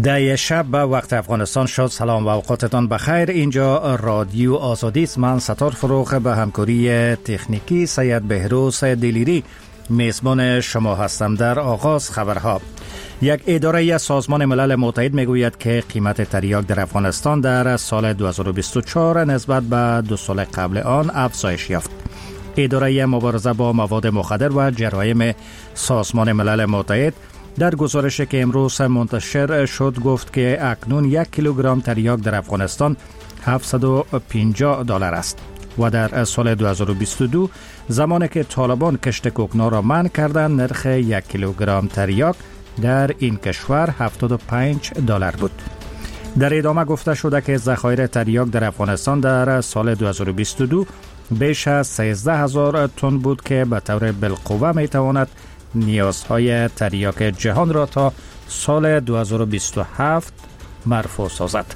ده شب به وقت افغانستان شد. سلام و اوقاتتان بخیر. اینجا رادیو آزادی است. من ستار فروغ به همکاری تکنیکی سید بهروز دلیری میزبان شما هستم. در آغاز خبرها. یک اداره سازمان ملل متحد میگوید که قیمت تریاک در افغانستان در سال 2024 نسبت به 2 سال قبل آن افزایش یافت. اداره مبارزه با مواد مخدر و جرایم سازمان ملل متحد در گزارشی که امروز منتشر شد گفت که اکنون 1 کیلوگرم تریاک در افغانستان $750 است و در سال 2022 زمانی که طالبان کشت کوکنار را منع کردند نرخ 1 کیلوگرم تریاک در این کشور $75 بود. در ادامه گفته شده که ذخایر تریاک در افغانستان در سال 2022 بیش از 13,000 تن بود که به طور بالقوه میتواند نیازهای تریاک جهان را تا سال 2027 مرفوع سازد.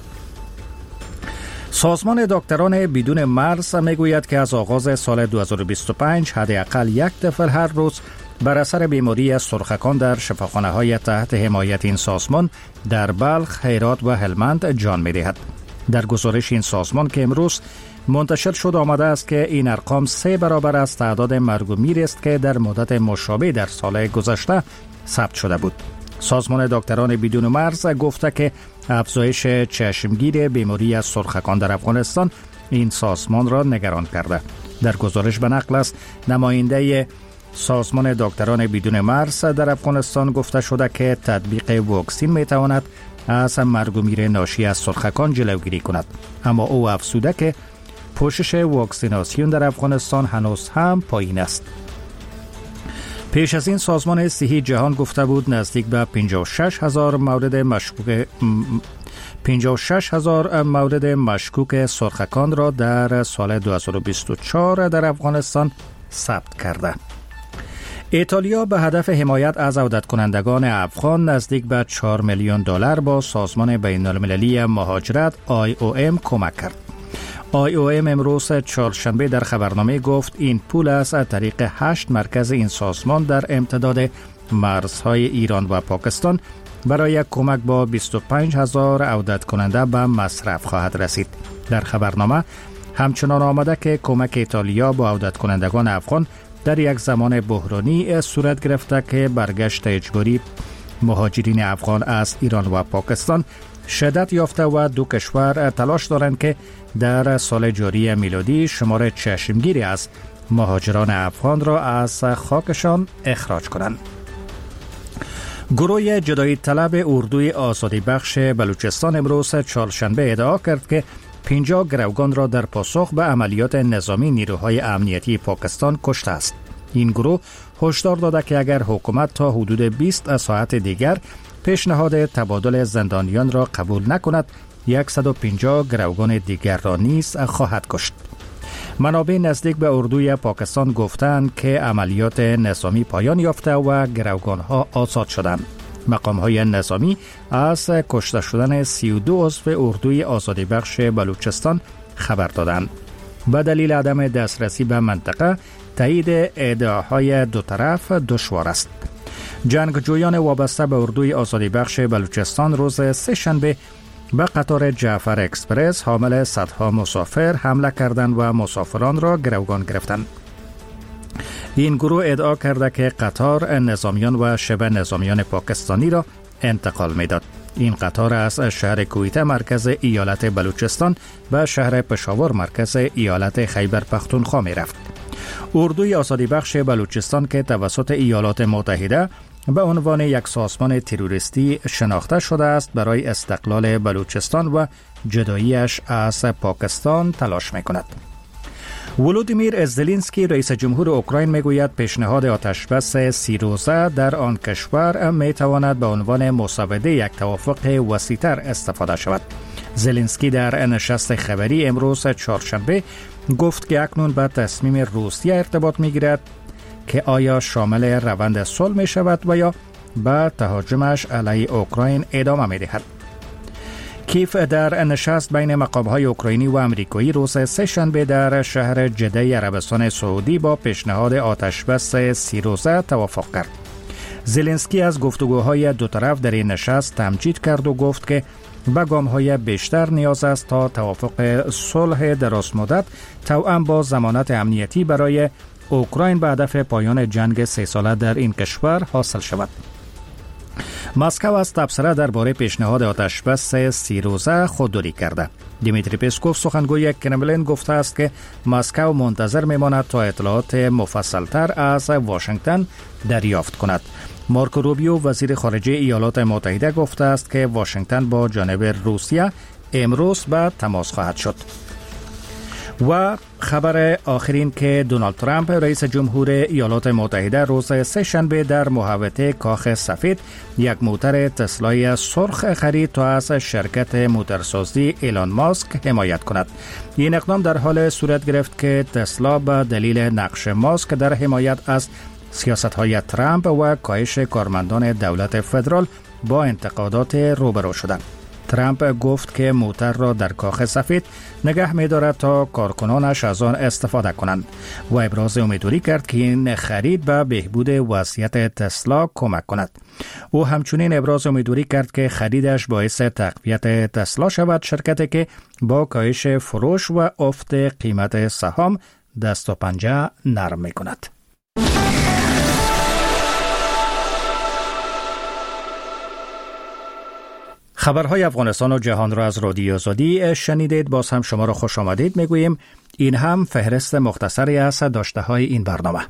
سازمان دکتران بدون مرز میگوید که از آغاز سال 2025 حداقل 1 طفل هر روز بر اثر بیماری سرخکان در شفاخانه‌های تحت حمایت این سازمان در بلخ، هرات و هلمند جان می‌دهد. در گزارش این سازمان که امروز منتشر شد آمده است که این ارقام 3 برابر از تعداد مرگ و میر است که در مدت مشابه در سال گذشته ثبت شده بود. سازمان دکتران بدون مرز گفته که افزایش چشمگیر بیماری سرخکان در افغانستان این سازمان را نگران کرده. در گزارش به نقل است نماینده سازمان دکتران بدون مرز در افغانستان گفته شده که تطبیق واکسین میتواند از مرگ و میر ناشی از سرخکان جلوگیری کند، اما او افزوده که پوشش واکسیناسیون در افغانستان هنوز هم پایین است. پیش از این سازمان صحی جهان گفته بود نزدیک به 56,000 مورد مشکوک سرخکان را در سال 2024 در افغانستان ثبت کرده. ایتالیا به هدف حمایت از عودت کنندگان افغان نزدیک به $4 میلیون با سازمان بین المللی مهاجرت IOM کمک کرد. IOM امروز چهارشنبه در خبرنامه گفت این پول از طریق 8 مرکز این سازمان در امتداد مرزهای ایران و پاکستان برای کمک با 25,000 عودت کننده به مصرف خواهد رسید. در خبرنامه همچنان آمده که کمک ایتالیا با عودت کنندگان افغان در یک زمان بحرانی صورت گرفته که برگشت اجباری مهاجرین افغان از ایران و پاکستان شدت یافته و دو کشور تلاش دارند که در سال جاری میلادی شمار چشمگیری از مهاجران افغان را از خاکشان اخراج کنند. گروه جدایی طلب اردوی آزادی بخش بلوچستان امروز چهارشنبه ادعا کرد که 50 گروگان را در پاسخ به عملیات نظامی نیروهای امنیتی پاکستان کشته است. این گروه هشدار داده که اگر حکومت تا حدود 20 ساعت دیگر پیشنهاد تبادل زندانیان را قبول نکند 150 گروگان دیگر را نیز خواهد کشت. منابع نزدیک به اردوی پاکستان گفتند که عملیات نظامی پایان یافته و گروگان‌ها آزاد شدند. مقام‌های نظامی از کشته شدن 32 عضو اردوی آزادی بخش بلوچستان خبر دادند. به دلیل عدم دسترسی به منطقه تایید ادعاهای دو طرف دشوار است. جنگجویان وابسته به اردوی آزادی بخش بلوچستان روز سه‌شنبه به قطار جعفر اکسپرس حامل صدها مسافر حمله کردند و مسافران را گروگان گرفتند. این گروه ادعا کرده که قطار نظامیان و شبه نظامیان پاکستانی را انتقال می‌داد. این قطار از شهر کویته مرکز ایالت بلوچستان به شهر پشاور مرکز ایالت خیبر پختونخوا می‌رفت. اردوی آزادی بخش بلوچستان که توسط ایالات متحده به عنوان یک سازمان تروریستی شناخته شده است برای استقلال بلوچستان و جداییش از پاکستان تلاش می‌کند. ولودیمیر زلنسکی رئیس جمهور اوکراین میگوید پیشنهاد آتشبس 30 روزه در آن کشور میتواند به عنوان مسوده یک توافق وسیع‌تر استفاده شود. زلنسکی در نشست خبری امروز چهارشنبه گفت که اکنون به تصمیم روسیه ارتباط میگیرد که آیا شامل روند صلح می شود و یا به تهاجمش علیه اوکراین ادامه می دهد. کیف در نشست بین مقام‌های اوکراینی و آمریکایی روز سه‌شنبه در شهر جده عربستان سعودی با پیشنهاد آتشبس 30 روزه توافق کرد. زلنسکی از گفتگوهای دو طرف در این نشست تمجید کرد و گفت که به گام‌های بیشتر نیاز است تا توافق صلح درازمدت توأم با ضمانت امنیتی برای اوکراین به هدف پایان جنگ 3 ساله در این کشور حاصل شود. مسکو از تبصره درباره پیشنهاد آتشبس 30 روزه خودداری کرده. دیمیتری پسکوف سخنگوی کرملین گفته است که مسکو منتظر میماند تا اطلاعات مفصلتر از واشنگتن دریافت کند. مارکو روبیو وزیر خارجه ایالات متحده گفته است که واشنگتن با جانب روسیه امروز به تماس خواهد شد. و خبر آخرین که دونالد ترامپ رئیس جمهور ایالات متحده روز سه‌شنبه در محوطه کاخ سفید یک موتر تسلای سرخ خرید تا از شرکت موتورسازی ایلان ماسک حمایت کند. این اقدام در حال صورت گرفت که تسلا به دلیل نقش ماسک در حمایت از سیاست‌های ترامپ و کاهش کارمندان دولت فدرال با انتقادات روبرو شدند. ترامپ گفت که موتر را در کاخ سفید نگه می‌دارد تا کارکنانش از آن استفاده کنند و ابراز امیدواری کرد که این خرید به بهبود وضعیت تسلا کمک کند. او همچنین ابراز امیدواری کرد که خریدش باعث تقویت تسلا شود، شرکتی که با کاهش فروش و افت قیمت سهام دست و پنجه نرم می‌کند. خبرهای افغانستان و جهان را از رادیو آزادی شنیدید. باز هم شما را خوش آمدید میگوییم. این هم فهرست مختصری از داشته های این برنامه.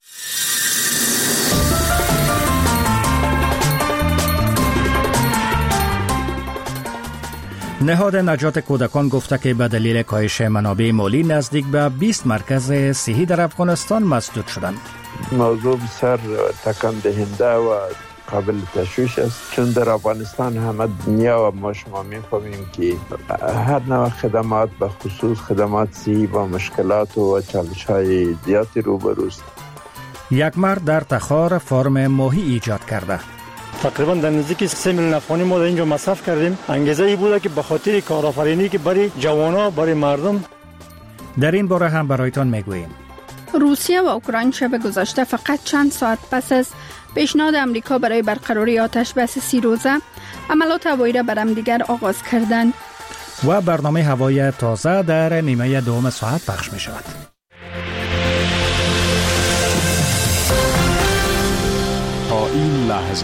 نهاد نجات کودکان گفته که به دلیل کاهش منابع مالی نزدیک به 20 مرکز صحی در افغانستان مسدود شدند. موضوع بسیار تکان دهنده و قابل تشویش است، چون در افغانستان همه دنیا و ما شما می‌فهمیم که هر نوع خدمات به خصوص خدمات صحی با مشکلات و چالش‌های زیادی روبروست. یک مرد در تخار فارم ماهی ایجاد کرده. تقریبا در نزدیک 3 میلیون افغانی ما در اینجا مصرف کردیم. انگیزه ای بوده که به خاطر کارآفرینی که برای جوانان، برای مردم. در این باره هم برایتان میگوییم. روسیه و اوکراین شب گذشته فقط چند ساعت پس از پیشنهاد امریکا برای برقراری آتش بس 30 روزه عملات هوایی را بر هم دیگر آغاز کردند. و برنامه هوای تازه در نیمه دوم ساعت پخش می شود. تا این لحظه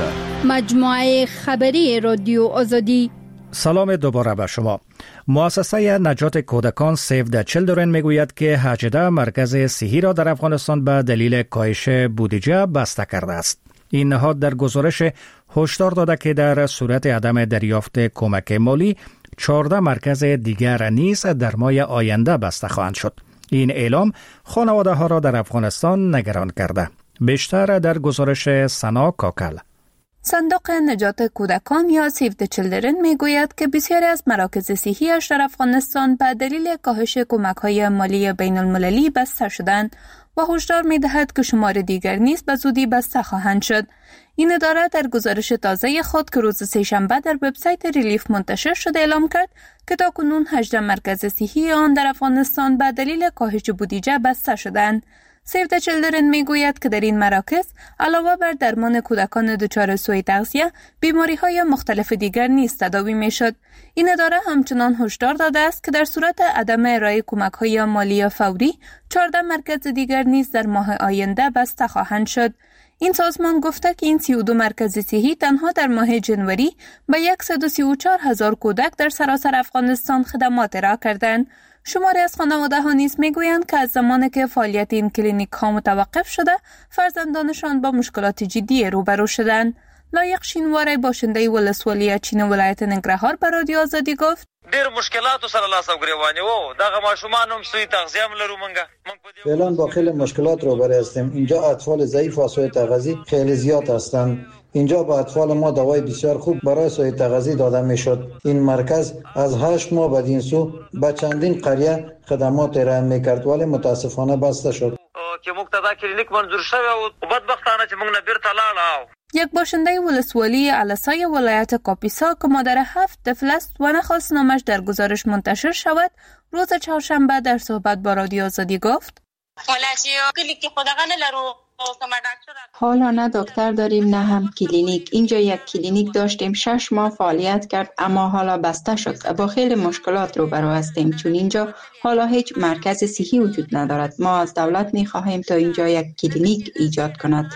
مجموعه خبری رادیو آزادی. سلام دوباره به شما. مؤسسه نجات کودکان سیو د چیلدرن میگوید که 18 مرکز صحی را در افغانستان به دلیل کاهش بودجه بسته کرده است. این نهاد در گزارش هشدار داده که در صورت عدم دریافت کمک مالی 14 مرکز دیگر نیز در ماه آینده بسته خواهند شد. این اعلام خانواده ها را در افغانستان نگران کرده. بیشتر در گزارش سنا کاکل. صندوق نجات کودکان یا سیو د چیلدرن میگوید که بسیاری از مراکز صحی‌اش در افغانستان به دلیل کاهش کمک‌های مالی بین المللی بسته شدند و هشدار می‌دهد که شمار دیگر نیز به زودی بسته خواهند شد. این اداره در گزارش تازه خود که روز سه‌شنبه در وبسایت ریلیف منتشر شده اعلام کرد که تاکنون 18 مرکز صحی آن در افغانستان به دلیل کاهش بودجه بسته شدند. سیو د چیلدرن میگوید که در این مراکز علاوه بر درمان کودکان دچار سوء تغذیه، بیماری‌های مختلف دیگر نیز تداوی میشد. این اداره همچنان هشدار داده است که در صورت عدم ارائه کمک‌های مالی فوری، 14 مرکز دیگر نیز در ماه آینده بسته خواهند شد. این سازمان گفته که این 32 مرکز صحی تنها در ماه جنوری به 134,000 کودک در سراسر افغانستان خدمات ارائه کردند. شماری از خانواده ها نیز میگویند که از زمانی که فعالیت این کلینیک ها متوقف شده، فرزندانشان با مشکلات جدی روبرو شدند. لایق شینواری باشنده ولسوالی چین ولایت ننګرهار به رادیو آزادی گفت: ډیر مشکلاتو سره لاس او ګریوانه وو، دغه ماشومان هم سوی تغذیه هم لرو مونږ فعلا با خیلی مشکلات روبرو هستیم. اینجا اطفال ضعیف و سوء تغذیه خیلی زیاد هستند. اینجا به اطفال ما دوای بسیار خوب برای سوء تغذیه داده میشد. این مرکز از 8 ماه بعد این سو به چندین قریه خدمات ارائه میکرد ولی متاسفانه بسته شد. که موږ ته دا کلینیک منظور شوی او بدبختانه چې موږ نه بیرته لاړو. یک باشنده ولسوالی علسای ولایت کاپیسا که مادر 7 طفل است و نخواست نامش در گزارش منتشر شود، روز چهارشنبه در صحبت با رادیو آزادی گفت: ولایت کلی کې خدغه نه لرو حالا نه دکتر داریم نه هم کلینیک. اینجا یک کلینیک داشتیم 6 ماه فعالیت کرد اما حالا بسته شد و با خیلی مشکلات روبرو هستیم چون اینجا حالا هیچ مرکز صحی وجود ندارد. ما از دولت می خواهیم تا اینجا یک کلینیک ایجاد کند.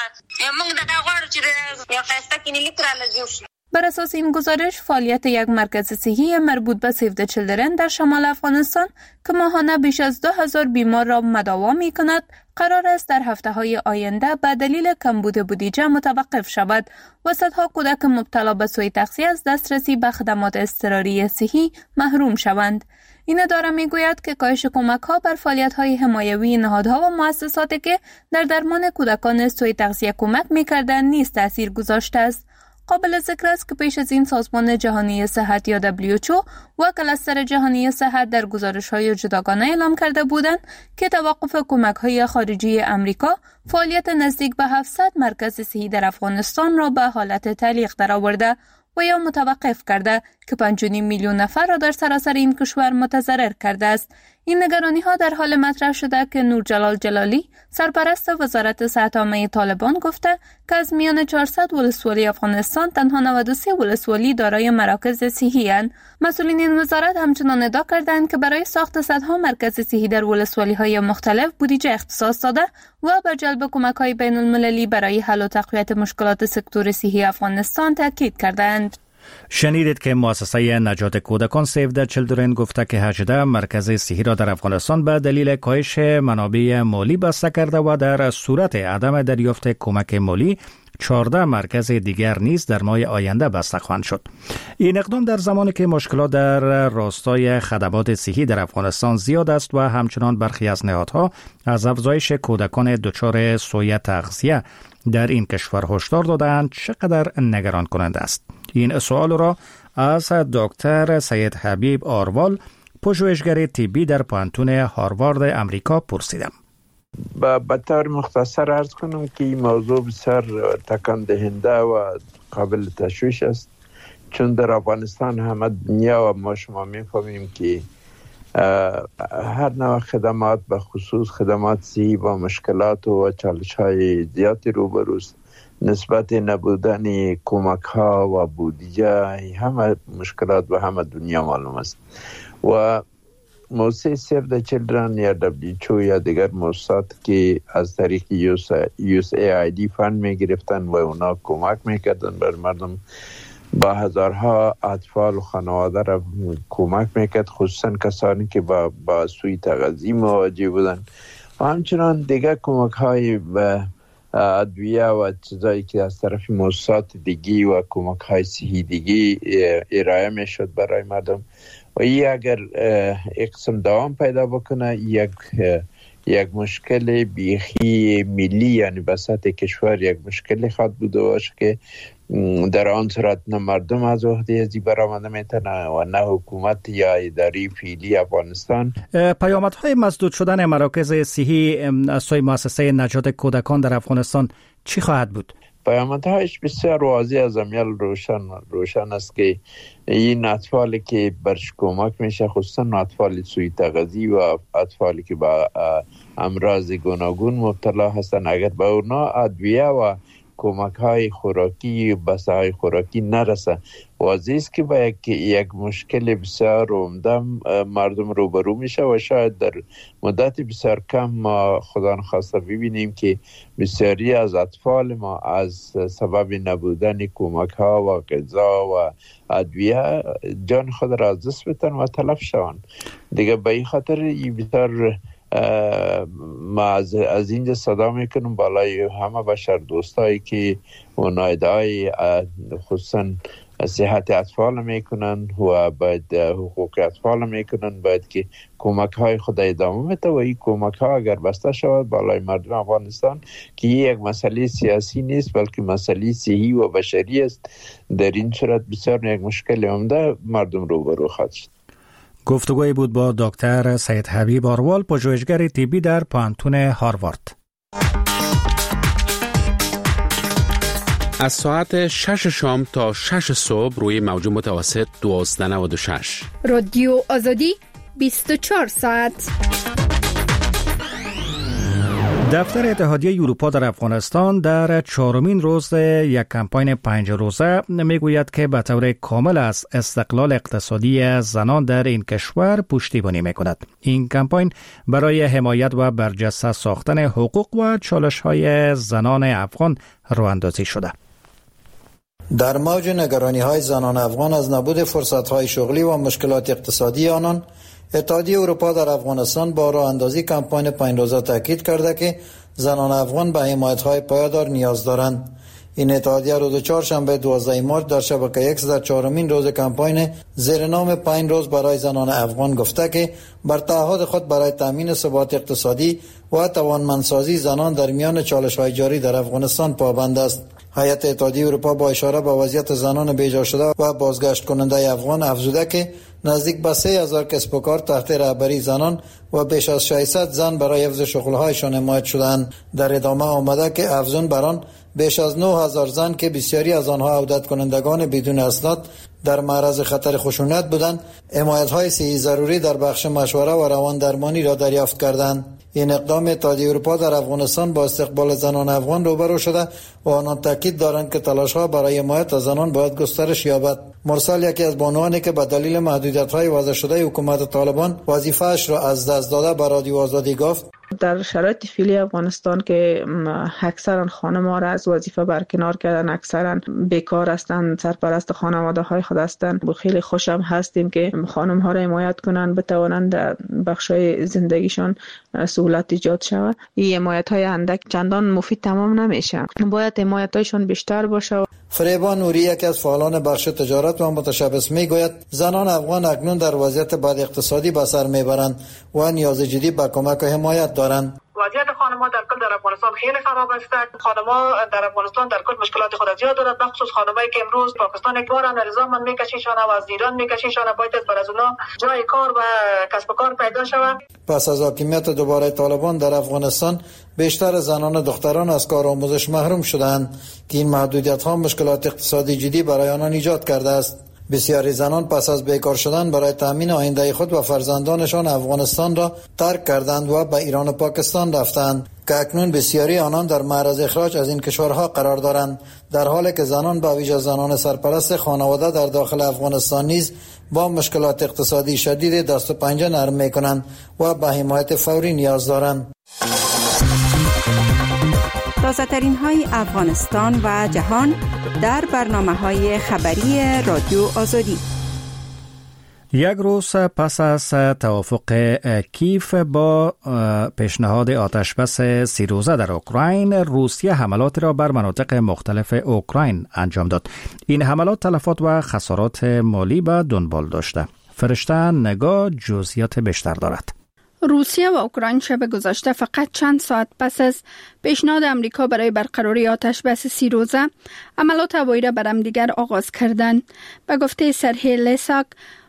بر اساس این گزارش فعالیت یک مرکز صحی مربوط به سیو د چیلدرن در شمال افغانستان که ماهانه بیش از 2000 بیمار را مداوا می کند قرار است در هفته‌های آینده به دلیل کمبود بودجه متوقف شود و صدها کودک مبتلا به سوء تغذیه از دسترسی به خدمات اضطراری صحی محروم شوند. این اداره می گوید که کاهش کمک ها بر فعالیت های حمایوی نهادها و مؤسساتی که در درمان کودکان سوء تغذیه کمک می کردند نیز تأثیر گذاشته است. قابل ذکر است که پیش از این سازمان جهانی صحت یا WHO و کلستر جهانی صحت در گزارش‌های جداگانه اعلام کرده بودند که توقف کمک‌های خارجی امریکا فعالیت نزدیک به 700 مرکز صحی در افغانستان را به حالت تعلیق درآورده و یا متوقف کرده که 5.5 میلیون نفر را در سراسر این کشور متضرر کرده است. این نگرانی ها در حال مطرح شده که نورجلال جلالی سرپرست وزارت صحت عامه طالبان گفته که از میان 400 ولسوالی افغانستان تنها 93 ولسوالی دارای مراکز صحی اند. مسئولین این وزارت همچنان ادعا کردند که برای ساخت صدها مرکز صحی در ولسوالی های مختلف بودجه اختصاص داده و بر جلب کمک های بین المللی برای حل و تقویت مشکلات سکتور صحی افغانستان تاکید کردند. شنیدید که مؤسسه نجات کودکان سیو د چیلدرن گفته که 18 مرکز صحی را در افغانستان به دلیل کاهش منابع مالی بسته کرده و در صورت عدم دریافت کمک مالی 14 مرکز دیگر نیز در ماه آینده بسته خواهند شد. این اقدام در زمانی که مشکلات در راستای خدمات صحی در افغانستان زیاد است و همچنان برخی از نهادها از افزایش کودکان دچار سوء تغذیه در این کشور هشدار دادند چقدر نگران کننده است. این سوال را از دکتر سید حبیب آروال پژوهشگر طبی در پوهنتون هاروارد امریکا پرسیدم. به طور مختصر عرض کنم که این موضوع بسیار تکان دهنده و قابل تشویش است، چون در افغانستان همه دنیا و ما شما می‌فهمیم که هر نوع خدمات به خصوص خدمات صحی با مشکلات و چالش‌های زیادی روبروست. نسبت نبودن کمک ها و بودجه همه مشکلات به همه دنیا معلوم است و موسسه سیو د چیلدرن یا WHO یا دیگر موسسات که از طریق USAID فند می گرفتن و اونا کمک می کردن بر مردم، با هزارها اطفال و خانواده را کمک می کرد، خصوصا کسانی که با سوء تغذیه مواجه بودن و همچنان دیگر کمک های به ادویه و چیزایی که از طرف مؤسسات دیگی و کمک های صحی دیگی ارائه می شد برای مردم و این اگر یک قسم دوام پیدا بکنه یک مشکل بیخی ملی، یعنی بساط کشور یک مشکل خواهد بوده باشه که در آن صورت نه مردم از عهده ازی برآمده میتونه و نه حکومت یا اداره فعلی افغانستان. پیامدهای مسدود شدن مراکز صحی از سوی مؤسسه نجات کودکان در افغانستان چی خواهد بود؟ پیامدهایش بسیار واضح از امیال روشن است که این اطفالی که برش کمک میشه، خصوصا اطفال سوء تغذیه و اطفالی که با امراض گوناگون مبتلا هستن، اگر به اونا ادویه و کمک های خوراکی، بسته های خوراکی نرسه، واضح است که با یک مشکل بسیار عمده مردم روبرو میشه و شاید در مدت بسیار کم ما خدا نخواسته ببینیم که بسیاری از اطفال ما از سبب نبودن کمک ها و غذا و ادویه جان خود را از دست بدن و تلف شوند. دیگه به این خاطر این بسیار ما از اینجا صدا میکنم بالای همه بشر دوستایی که اونا ادعای خصوصا صحت اطفال میکنن و باید حقوق اطفال میکنن، باید که کمک های خود ادامه بده و این کمک ها اگر بسته شود بالای مردم افغانستان که یک مسئله سیاسی نیست بلکه مسئله صحی و بشری است، در این صورت بسیار یک مشکل عمده مردم روبرو خواهد شد. گفتگوی بود با دکتر سید حبیب آروال، پژوهشگر طبی در پوهنتون هاروارد. از ساعت 6 شام تا 6 صبح روی موج متوسط 1296 رادیو آزادی 24 ساعت. دفتر اتحادیه اروپا در افغانستان در 4مین روز یک کمپاین 5 روزه میگوید که به طور کامل از استقلال اقتصادی زنان در این کشور پشتیبانی میکند. این کمپاین برای حمایت و برجسته ساختن حقوق و چالش‌های زنان افغان راه‌اندازی شده. در موج نگرانی‌های زنان افغان از نبود فرصت‌های شغلی و مشکلات اقتصادی آنان، اتحادیه اروپا در افغانستان با راه اندازی کمپاین 5 روزه تاکید کرده که زنان افغان به حمایت‌های پایدار نیاز دارند. این اتحادیه روز چهارشنبه 12 مارس در شبکه ایکس در 4مین روز کمپاین زیر نام 5 روز برای زنان افغان گفته که بر تعهد خود برای تامین ثبات اقتصادی و توانمندسازی زنان در میان چالش‌های جاری در افغانستان پابند است. هیئت اتحادیه اروپا با اشاره به وضعیت زنان بیجا شده و بازگشت کننده افغان افزوده که نزدیک به 3000 کسب و کار تحت رهبری زنان و بیش از 600 زن برای حفظ شغل‌هایشان حمایت شدند. در ادامه آمده که افزون بر آن بیش از 9000 زن که بسیاری از آنها عودت کنندگان بدون اسناد در معرض خطر خشونت بودند، حمایت‌های صحی ضروری در بخش مشوره و روان درمانی را دریافت کردند. این اقدام اتحادیه اروپا در افغانستان با استقبال زنان افغان روبرو شده و آنان تاکید دارند که تلاش‌ها برای حمایت از زنان باید گسترش یابد. مرسل یکی از بانوانی که به دلیل محدودیت‌های وضع شده حکومت طالبان وظیفه‌اش را از دست داده به رادیو آزادی گفت: در شرایط فعلی افغانستان که اکثرا خانم‌ها را از وظیفه برکنار کردن، اکثرا بیکار هستند، سرپرست خانواده‌های خود هستند، خیلی خوشم هستیم که خانم‌ها را حمایت کنند، بتوانند در بخش‌های زندگیشان سهولت ایجاد شود. این حمایت‌های اندک چندان مفید تمام نمیشه، باید حمایت‌هایشان بیشتر باشه. فریبا نوری یکی از فعالان بخش تجارت و متشبث میگوید زنان افغان اکنون در وضعیت بد اقتصادی به سر میبرند و نیاز جدی به کمک و حمایت دارند. وضعیت خانم‌ها در کل در افغانستان خیلی خراب است. خانم‌ها در افغانستان در کل مشکلات خود زیاد دارند، بخصوص خانمایی که امروز پاکستان یک بار نظام میکشیشان و از ایران میکشیشان، باید بر از اونها جای کار و کسب و کار پیدا شود. پس از حاکمیت دوباره طالبان در افغانستان بیشتر زنان و دختران از کار آموزش محروم شدند که این محدودیت‌ها مشکلات اقتصادی جدی برای آنان ایجاد کرده است. بسیاری زنان پس از بیکار شدن برای تامین آینده خود و فرزندانشان افغانستان را ترک کردند و به ایران و پاکستان رفتند که اکنون بسیاری آنان در معرض اخراج از این کشورها قرار دارند، در حالی که زنان به ویژه زنان سرپرست خانواده در داخل افغانستان نیز با مشکلات اقتصادی شدید دست و پنجه نرم می‌کنند و به حمایت فوری نیاز دارند. تازه‌ترین های افغانستان و جهان در برنامه‌های خبری رادیو آزادی. یک روز پس از توافق کیف با پیشنهاد آتشبس 3 روزه در اوکراین، روسیه حملات را بر مناطق مختلف اوکراین انجام داد. این حملات تلفات و خسارات مالی به دنبال داشته. فرشته نگاه جزئیات بیشتر دارد. روسیه و اوکراین شب گذشته فقط چند ساعت پس از پیشنهاد امریکا برای برقراری آتشبس 3 روزه عملات هوایی را بر همدیگر آغاز کردند. به گفته سرهی لیساک،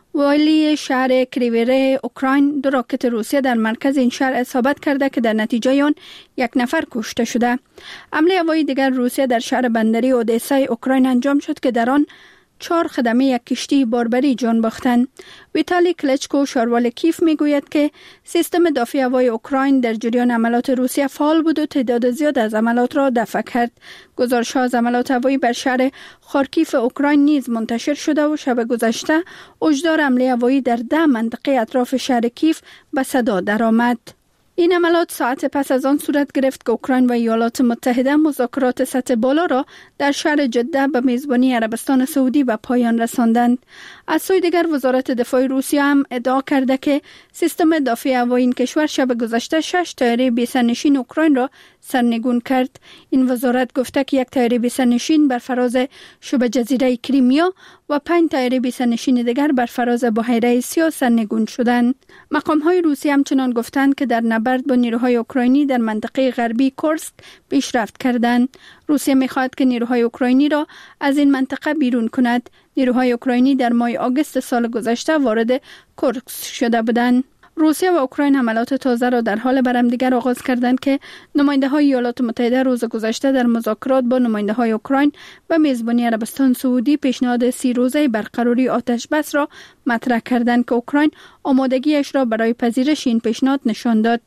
والی شهر کریویره اوکراین، 2 راکت روسیه در مرکز این شهر اصابت کرده که در نتیجه آن 1 نفر کشته شده. حمله هوایی دیگر روسیه در شهر بندری اودسای اوکراین انجام شد که در آن 4 خدمه یک کشتی باربری جان باختند. ویتالی کلچکو، شاروال کیف، میگوید که سیستم دفاعی هوایی اوکراین در جریان عملات روسیه فعال بود و تعداد زیاد از عملات را دفع کرد. گزارش‌ها از عملات هوایی بر شهر خارکیف اوکراین نیز منتشر شده و شب گذشته هشدار حمله هوایی در 10 منطقه اطراف شهر کیف به صدا درآمد. این عملات ساعت پس از آن صورت گرفت که اوکراین و ایالات متحده مذاکرات سطح بالا را در شهر جده به میزبانی عربستان سعودی به پایان رساندند. از سوی دیگر وزارت دفاع روسیه هم ادعا کرده که سیستم دفاعی هوایی این کشور شب گذشته 6 طیاره بی‌سرنشین اوکراین را سرنگون کرد. این وزارت گفته که 1 طیاره بی‌سرنشین بر فراز شبه جزیره کریمیا و 5 طیاره بی‌سرنشین دیگر بر فراز بحیره سیاه سرنگون شدند. مقام‌های روسیه همچنان گفتند که در نبرد با نیروهای اوکراینی در منطقه غربی کورسک پیشرفت کردند. روسیه می‌خواهد که نیروهای اوکراینی را از این منطقه بیرون کند. نیروهای اوکراینی در ماه آگوست سال گذشته وارد کورسک شده بودند. روسیه و اوکراین حملات تازه را در حال بر همدیگر آغاز کردند که نماینده‌های ایالات متحده روز گذشته در مذاکرات با نماینده‌های اوکراین و میزبانی عربستان سعودی پیشنهاد 30 روزه برقراری آتشبس را مطرح کردند که اوکراین آمادگیش را برای پذیرش این پیشنهاد نشان داد.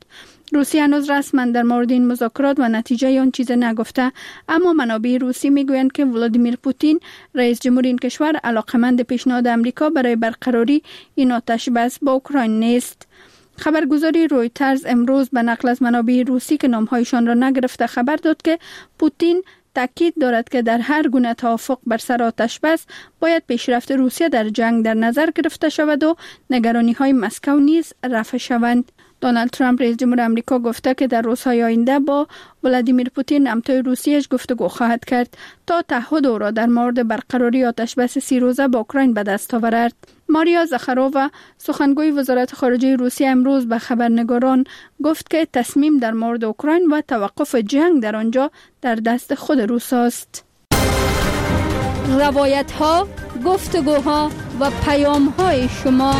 روسیه هنوز رسما در مورد این مذاکرات و نتیجه آن چیز نگفته، اما منابع روسی میگویند که ولادیمیر پوتین رئیس جمهور این کشور علاقمند پیشنهاد امریکا برای برقراری این آتش بس با اوکراین نیست. خبرگزاری رویترز امروز به نقل از منابع روسی که نامهایشان را نگرفته خبر داد که پوتین تاکید دارد که در هر گونه توافق بر سر آتش بس باید پیشرفت روسیه در جنگ در نظر گرفته شود و نگرانی‌های مسکو نیز رفع شوند. دونالد ترامپ رئیس جمهور آمریکا گفته که در روزهای آینده با ولادیمیر پوتین همتای روسیه‌اش گفتگو خواهد کرد تا تعهد او را در مورد برقراری آتش بس 30 روزه با اوکراین به دست آورد. ماریا زاخارووا سخنگوی وزارت خارجه روسیه امروز به خبرنگاران گفت که تصمیم در مورد اوکراین و توقف جنگ در آنجا در دست خود روس است. روایت‌ها، گفتگوها و پیام‌های شما.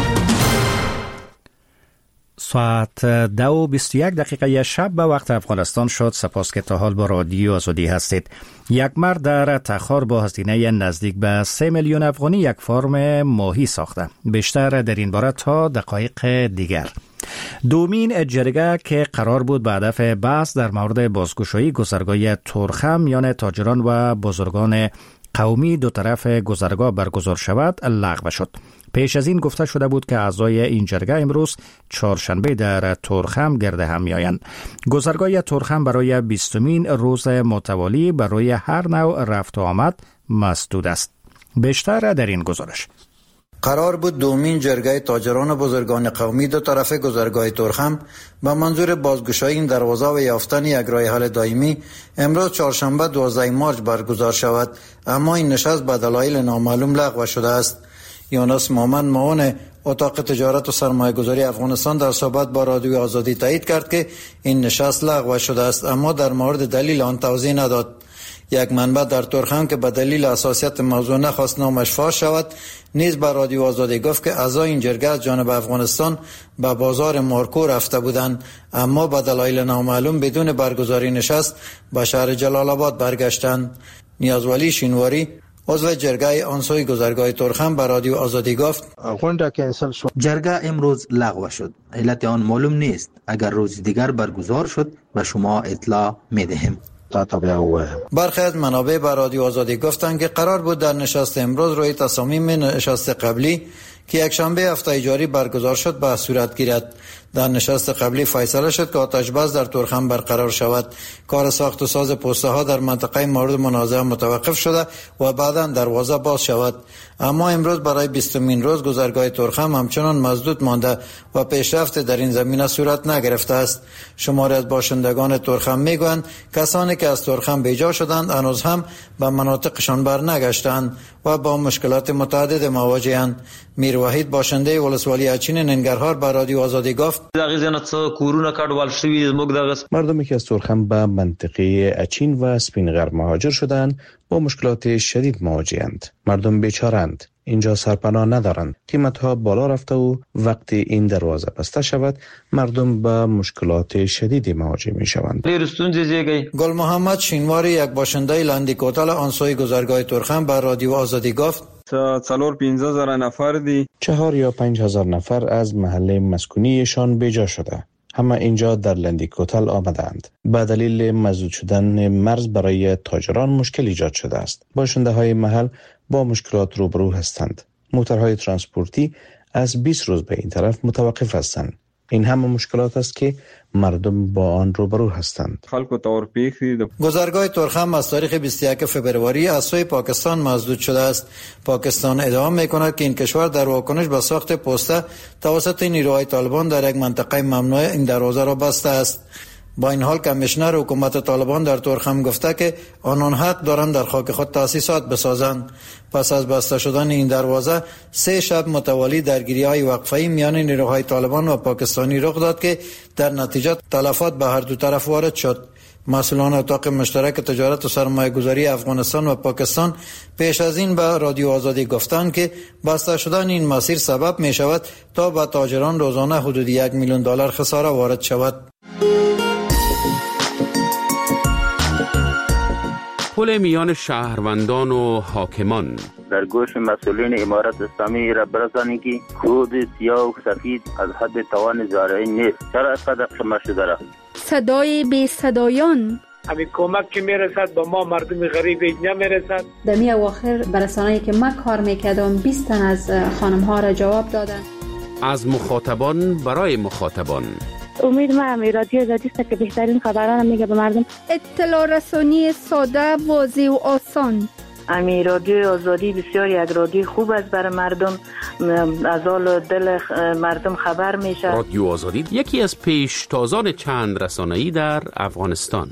ساعت 2:21 شب به وقت افغانستان شد. سپاس که تا حال با رادیو آزادی هستید. یک مرد در تخار با هزینه نزدیک به 3 میلیون افغانی یک فارم ماهی ساخته. بیشتر در این باره تا دقایق دیگر. دومین جرگه که قرار بود به هدف بحث در مورد بازگشایی گذرگاه تورخم میان تاجران و بزرگان قومی دو طرف گذرگاه برگزار شود لغو شد. پیش از این گفته شده بود که اعضای این جرگه امروز چهارشنبه در تورخم گرد هم میآیند. گذرگاه تورخم برای 20مین روز متوالی برای هر نوع رفت و آمد مسدود است. بیشتر در این گزارش. قرار بود دومین جرگه تاجران و بزرگان قومی دو طرف گذرگاه تورخم به منظور بازگشایی این دروازه و یافتن یک راه حل دائمی امروز چهارشنبه 12 مارس برگزار شود، اما این نشست به دلایل نامعلوم لغو شده است. یونس مومن معاون اتاق تجارت و سرمایه گذاری افغانستان در صحبت با رادیو آزادی تایید کرد که این نشست لغو شده است، اما در مورد دلیل آن توضیح نداد. یک منبع در تورخم که به دلیل حساسیت موضوع نخواست نامش فاش شود نیز به رادیو آزادی گفت که اعضای این جرگه از جانب افغانستان به بازار مارکو رفته بودند، اما به دلایل نامعلوم بدون برگزاری نشست به شهر جلال آباد برگشتند. نیازولی شینواری عضو جرگه آنسوی گذرگاه تورخم به رادیو آزادی گفت جرگه امروز لغو شد. علت آن معلوم نیست. اگر روز دیگر برگزار شد به شما اطلاع می‌دهیم. برخی از منابع به رادیو آزادی گفتند که قرار بود در نشست امروز روی تصامیم نشست قبلی که یک شنبه هفته جاری برگزار شد به صورت گیرد. در نشست قبلی فیصله شد که آتش بس در تورخم برقرار شود. کار ساخت و ساز پوسته ها در منطقه مورد منازعه متوقف شده و بعداً دروازه باز شود، اما امروز برای 20مین روز گذرگاه تورخم همچنان مسدود مانده و پیشرفت در این زمینه صورت نگرفته است. شماری از باشندگان تورخم میگویند کسانی که از تورخم بیجا شدند هنوز هم به مناطقشان برنگشتند و با مشکلات متعدد مواجهند. میر وحید باشنده ولسوالی اچین ننگرهار به رادیو آزادی گفت مردمی که از تورخم به منطقه اچین و سپینغر مهاجر شدند با مشکلات شدید مواجهند. مردم بیچارند. اینجا سرپناه ندارند. قیمت‌ها بالا رفته و وقتی این دروازه بسته شود مردم به مشکلات شدیدی مواجه می‌شوند. گل محمد شینواری یک باشنده لندیکوتل آنسوی گذرگاه تورخم به رادیو آزادی گفت 4,000 نفر دی 4 یا 5,000 نفر از محل مسکونیشان بیجا شده. همه اینجا در لندیکوتل آمدند. به دلیل مسدود شدن مرز برای تاجران مشکل ایجاد شده است. باشنده های محل با مشکلات روبرو هستند. موتورهای ترانسپورتی از 20 روز به این طرف متوقف هستند. این همه مشکلات است که مردم با آن روبرو هستند. گذرگاه تورخم از تاریخ 21 فبروری از سوی پاکستان مسدود شده است. پاکستان ادعا می‌کند که این کشور در واکنش به ساخت پوسته توسط نیروهای طالبان در یک منطقه ممنوع این دروازه را بسته است. با این حال کمیشنر حکومت طالبان در تورخم گفته که آنان حق دارند در خاک خود تأسیسات بسازند. پس از بسته شدن این دروازه 3 شب متوالی درگیری‌های وقفه‌ای میان نیروهای طالبان و پاکستانی رخ داد که در نتیجه تلفات به هر دو طرف وارد شد. مسئولان اتاق مشترک تجارت و سرمایه گذاری افغانستان و پاکستان پیش از این به رادیو آزادی گفتند که بسته شدن این مسیر سبب می شود تا به تاجران روزانه حدود $1 میلیون خساره وارد شود. پل میان شهروندان و حاکمان. در گوش مسئولین امارت اسلامی را برسانید که کود سیاه و سفید از حد توان زارعین نیست. چرا اینقدر شمار شده را؟ صدای بی صدایان. همین کمک که میرسد به ما مردم غریب نمیرسد. دمی اواخر برسانه‌ای که من کار میکردم 20 تن از خانم ها را جواب دادن. از مخاطبان برای مخاطبان. امید ما هم رادیو آزادی است که بهترین خبران میگه به مردم. اطلاع رسانی ساده، واضح و آسان. امی رادیو آزادی بسیار یک رادیو خوب است برای مردم، از حال دل مردم خبر میشه. رادیو آزادی یکی از پیشتازان چند رسانه‌ای در افغانستان.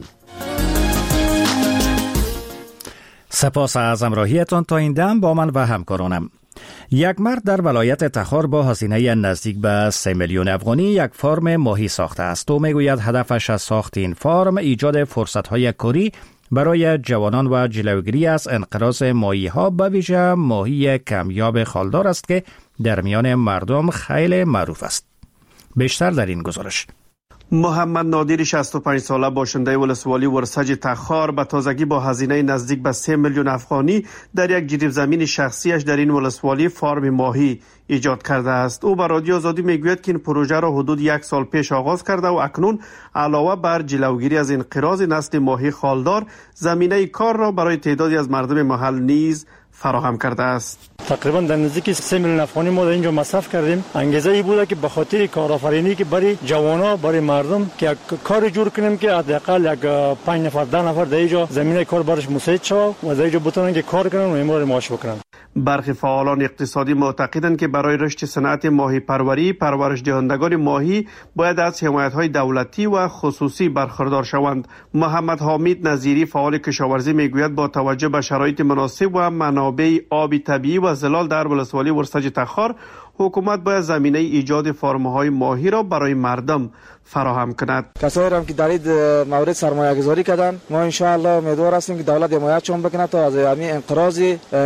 سپاس از همراهیتان تا این دم با من و همکارانم. یک مرد در ولایت تخار با هزینه نزدیک به 3 میلیون افغانی یک فارم ماهی ساخته است. او میگوید هدفش از ساخت این فارم ایجاد فرصت‌های کاری برای جوانان و جلوگیری از انقراض ماهی‌ها، به ویژه ماهی کمیاب خالدار است که در میان مردم خیلی معروف است. بیشتر در این گزارش. محمد نادری 65 ساله باشنده ولسوالی ورسج تخار به تازگی با هزینه نزدیک به 3 میلیون افغانی در یک جریب زمین شخصیش در این ولسوالی فارم ماهی ایجاد کرده است. او به رادیو آزادی میگوید که این پروژه را حدود 1 سال پیش آغاز کرده و اکنون علاوه بر جلوگیری از انقراض نسل ماهی خالدار، زمینه کار را برای تعدادی از مردم محل نیز فراهم کرده است. تقریبا در نزدیک 3 میلیون افغانی ما در اینجا مصرف کردیم. انگیزه ای بوده که به خاطر کارآفرینی که برای جوانا، برای مردم که یک کار جور کنیم که حداقل یک 5 نفر 10 نفر در اینجا زمینه کار برش مساعد شود و در اینجا بتونن که کار کنن و امرار معاش بکنن. برخی فعالان اقتصادی معتقدند که برای رشد صنعت ماهی پروری، پرورش دهندگان ماهی باید از حمایت‌های دولتی و خصوصی برخوردار شوند. محمد حامد نظیری فعال کشاورزی میگوید با توجه به شرایط مناسب و منابع آبی طبیعی و زلال در ولسوالی ورسج تخار، حکومت باید زمینه ایجاد فارم‌های ماهی را برای مردم فراهم کند. کسایی هم که در این مورد سرمایه گذاری کردن، ما ان شاء الله امیدوار هستیم که دولت حمایت چون بکنه تا از همین انقراض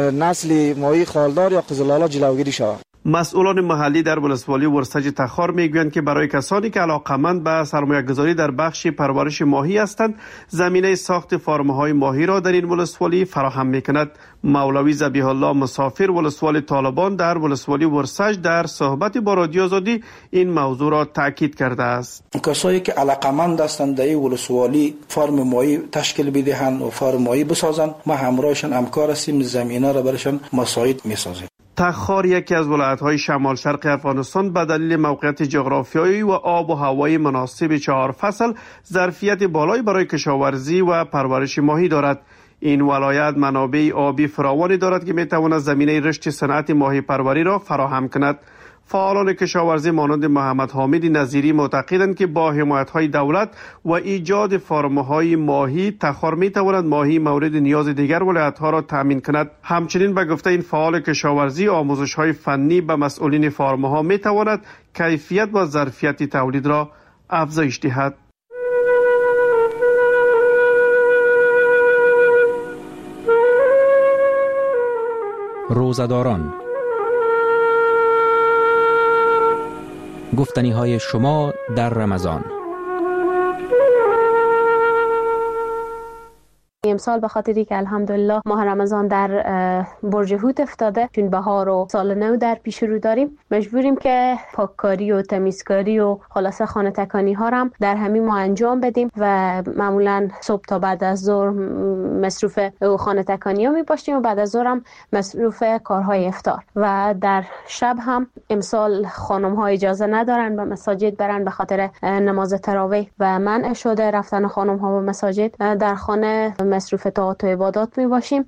نسل ماهی خالدار یا قزلالا جلوگیری شود. مسئولان محلی در ولسوالی ورسج تخار میگویند که برای کسانی که علاقمند به سرمایه‌گذاری در بخش پرورش ماهی هستند، زمینه ساخت فارم‌های ماهی را در این ولسوالی فراهم می‌کند. مولوی ذبیح الله مسافر ولسوالی طالبان در ولسوالی ورسج در صحبت با رادیو آزادی این موضوع را تاکید کرده است. کسایی که علاقمند هستند در این ولسوالی فارم ماهی تشکیل بدهند و فارم ماهی بسازند، ما همراهشان همکار هستیم، زمینه را برایشان مساعد می‌سازیم. تخار یکی از ولایت‌های شمال شرق افغانستان به دلیل موقعیت جغرافیایی و آب و هوای مناسب 4 فصل ظرفیت بالایی برای کشاورزی و پرورش ماهی دارد. این ولایت منابع آبی فراوانی دارد که می‌تواند زمینه رشد صنعت ماهی پروری را فراهم کند. فعالان کشاورزی مانند محمد حامد نظیری معتقدند که با حمایت‌های دولت و ایجاد فارم‌های ماهی، تخار می‌تواند ماهی مورد نیاز دیگر ولایت‌ها را تامین کند. همچنین به گفته این فعال کشاورزی، آموزش‌های فنی به مسئولین فارم‌ها می‌تواند کیفیت و ظرفیت تولید را افزایش دهد. روزه‌داران، گفتنی های شما در رمضان. امسال به خاطری که الحمدلله ماه رمضان در برج حوت افتاده، چون بهار و سال نو در پیش رو داریم، مجبوریم که پاککاری و تمیزکاری و خلاصه خانه تکانی ها هم در همین ماه انجام بدیم و معمولا صبح تا بعد از ظهر مصروف خانه تکانی ها می باشیم و بعد از ظهر هم مصروف کارهای افطار. و در شب هم امسال خانم ها اجازه ندارن به مساجد برن به خاطر نماز تراویح و منع شده رفتن خانم ها به مساجد. در خانه مصروف طاعات و عبادات می باشیم.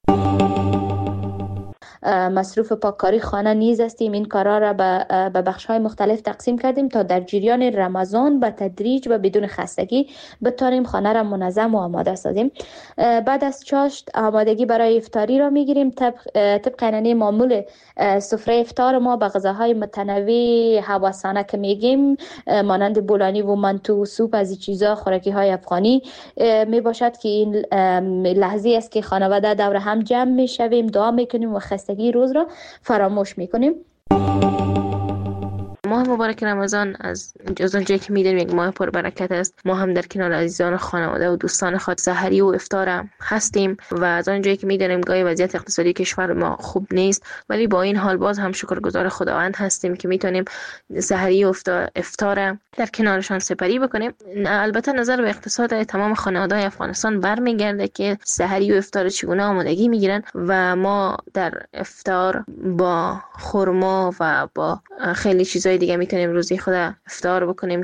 مصروف پاککاری خانه نیز هستیم. این کارا را به بخش‌های مختلف تقسیم کردیم تا در جریان رمضان به تدریج و بدون خستگی بتوانیم خانه را منظم و آماده سازیم. بعد از چاشت آمادگی برای افطاری را میگیریم. طبق معمول سفره افطار ما به غذاهای متنوع هوسانه که میگیم، مانند بولانی و منتو و سوپ، از این چیزا خوراکی های افغانی می باشد که این لحظه است که خانواده دور هم جمع می شویم، دعا میکنیم و خستگی روز را فراموش میکنیم. ماه مبارک رمضان. از اونجایی که میدونیم یک ماه پربرکت است، ما هم در کنار عزیزان خانواده و دوستان خود سحری و افطار هستیم و از اونجایی که میدونیم گاهی وضعیت اقتصادی کشور ما خوب نیست، ولی با این حال باز هم شکرگزار خداوند هستیم که میتونیم سحری و افطار در کنارشان سپری بکنیم. البته نظر به اقتصاد تمام خانواده‌های افغانستان برمیگرده که سحری و افطار چگونه آمادگی میگیرن و ما در افطار با خرما و با خیلی چیزای دیگه میتونیم روزی خود افطار بکنیم.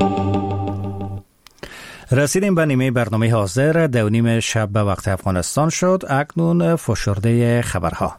رسیدیم به نیمه برنامه حاضر. 2:30 شب به وقت افغانستان شد. اکنون فشرده خبرها.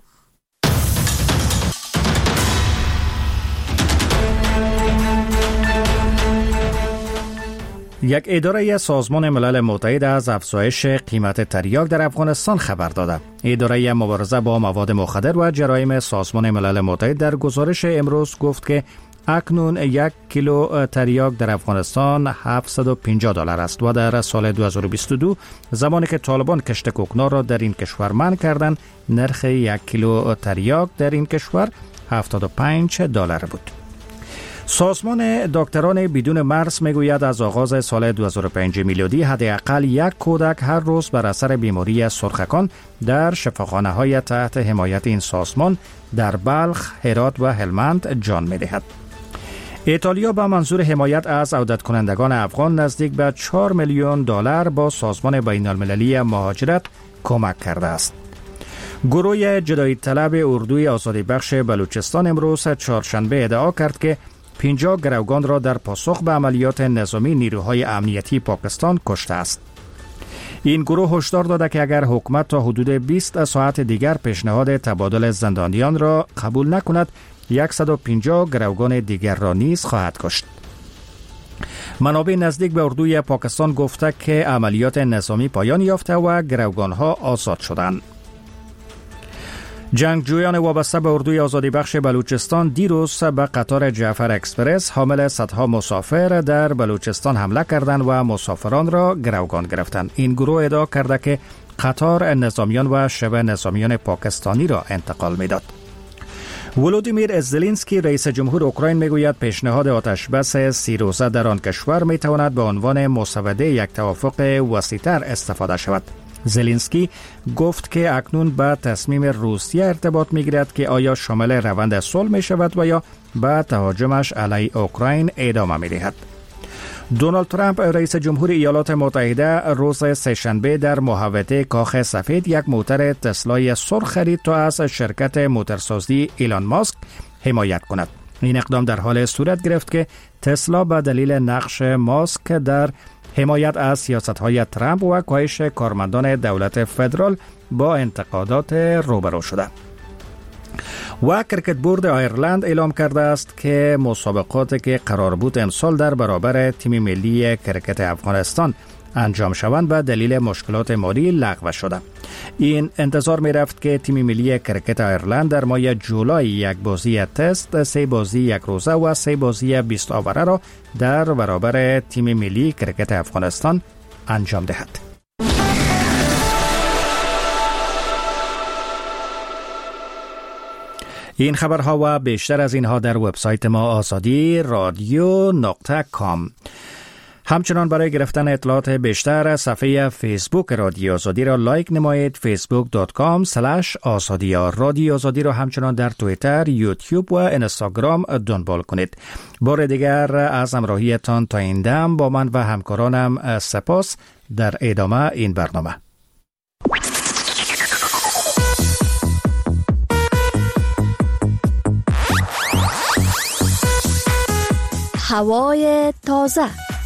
یک اداره سازمان ملل متحد از افزایش قیمت تریاک در افغانستان خبر داده. اداره مبارزه با مواد مخدر و جرایم سازمان ملل متحد در گزارش امروز گفت که اکنون 1 کیلو تریاک در افغانستان $750 است و در سال 2022 زمانی که طالبان کشت کوکنار را در این کشور منع کردند، نرخ 1 کیلو تریاک در این کشور $75 بود. سازمان دکتران بدون مرز میگوید از آغاز سال 2005 میلادی حداقل 1 کودک هر روز بر اثر بیماری سرخکان در شفاخانه‌های تحت حمایت این سازمان در بلخ، هرات و هلمند جان می‌دهد. ایتالیا با منظور حمایت از عودت کنندگان افغان نزدیک به $4 میلیون با سازمان بین المللی مهاجرت کمک کرده است. گروه جدایی طلب اردوی آزادی بخش بلوچستان امروز چهارشنبه ادعا کرد که 50 گروگان را در پاسخ به عملیات نظامی نیروهای امنیتی پاکستان کشته است. این گروه هشدار داده که اگر حکومت تا حدود 20 ساعت دیگر پیشنهاد تبادل زندانیان را قبول نکند، 150 گروگان دیگر را نیز خواهد کشت. منابع نزدیک به اردوی پاکستان گفته که عملیات نظامی پایان یافته و گروگان‌ها آزاد شدند. جنگجویان وابسته به اردوی آزادی بخش بلوچستان دیروز به قطار جعفر اکسپرس حامل صدها مسافر در بلوچستان حمله کردند و مسافران را گروگان گرفتند. این گروه ادعا کرده که قطار نظامیان و شبه نظامیان پاکستانی را انتقال می‌داد. ولودیمیر زلنسکی رئیس جمهور اوکراین میگوید پیشنهاد آتشبس 30 روزه در آن کشور میتواند به عنوان مسوده یک توافق وسیع‌تر استفاده شود. زلنسکی گفت که اکنون به تصمیم روسیه ارتباط میگیرد که آیا شامل روند صلح می شود و یا به تهاجمش علیه اوکراین ادامه می دهد. دونالد ترامپ رئیس جمهور ایالات متحده روز سه‌شنبه در محوطه کاخ سفید یک موتر تسلای سرخ خرید تا از شرکت موتورسازی ایلان ماسک حمایت کند. این اقدام در حال صورت گرفت که تسلا به دلیل نقش ماسک در حمایت از سیاست‌های ترامپ و کاهش کارمندان دولت فدرال با انتقادات روبرو شده. و کرکت بورد آیرلند اعلام کرده است که مسابقاتی که قرار بود امسال در برابر تیم ملی کرکت افغانستان انجام شوند به دلیل مشکلات مالی لغو شده. این انتظار می رفت که تیم ملی کرکت آیرلند در ماه جولای 1 بازی تست، 3 بازی 1 روزه و 3 بازی 20 آوره را در برابر تیم ملی کرکت افغانستان انجام دهد. این خبرها و بیشتر از اینها در وبسایت ما آزادی رادیو.com. همچنان برای گرفتن اطلاعات بیشتر صفحه فیسبوک رادیو آزادی را لایک نمایید. facebook.com/آزادی. رادیو آزادی را همچنان در توییتر، یوتیوب و اینستاگرام دنبال کنید. بار دیگر از همراهیتان تا این دم با من و همکارانم سپاس. در ادامه این برنامه هوای تازه.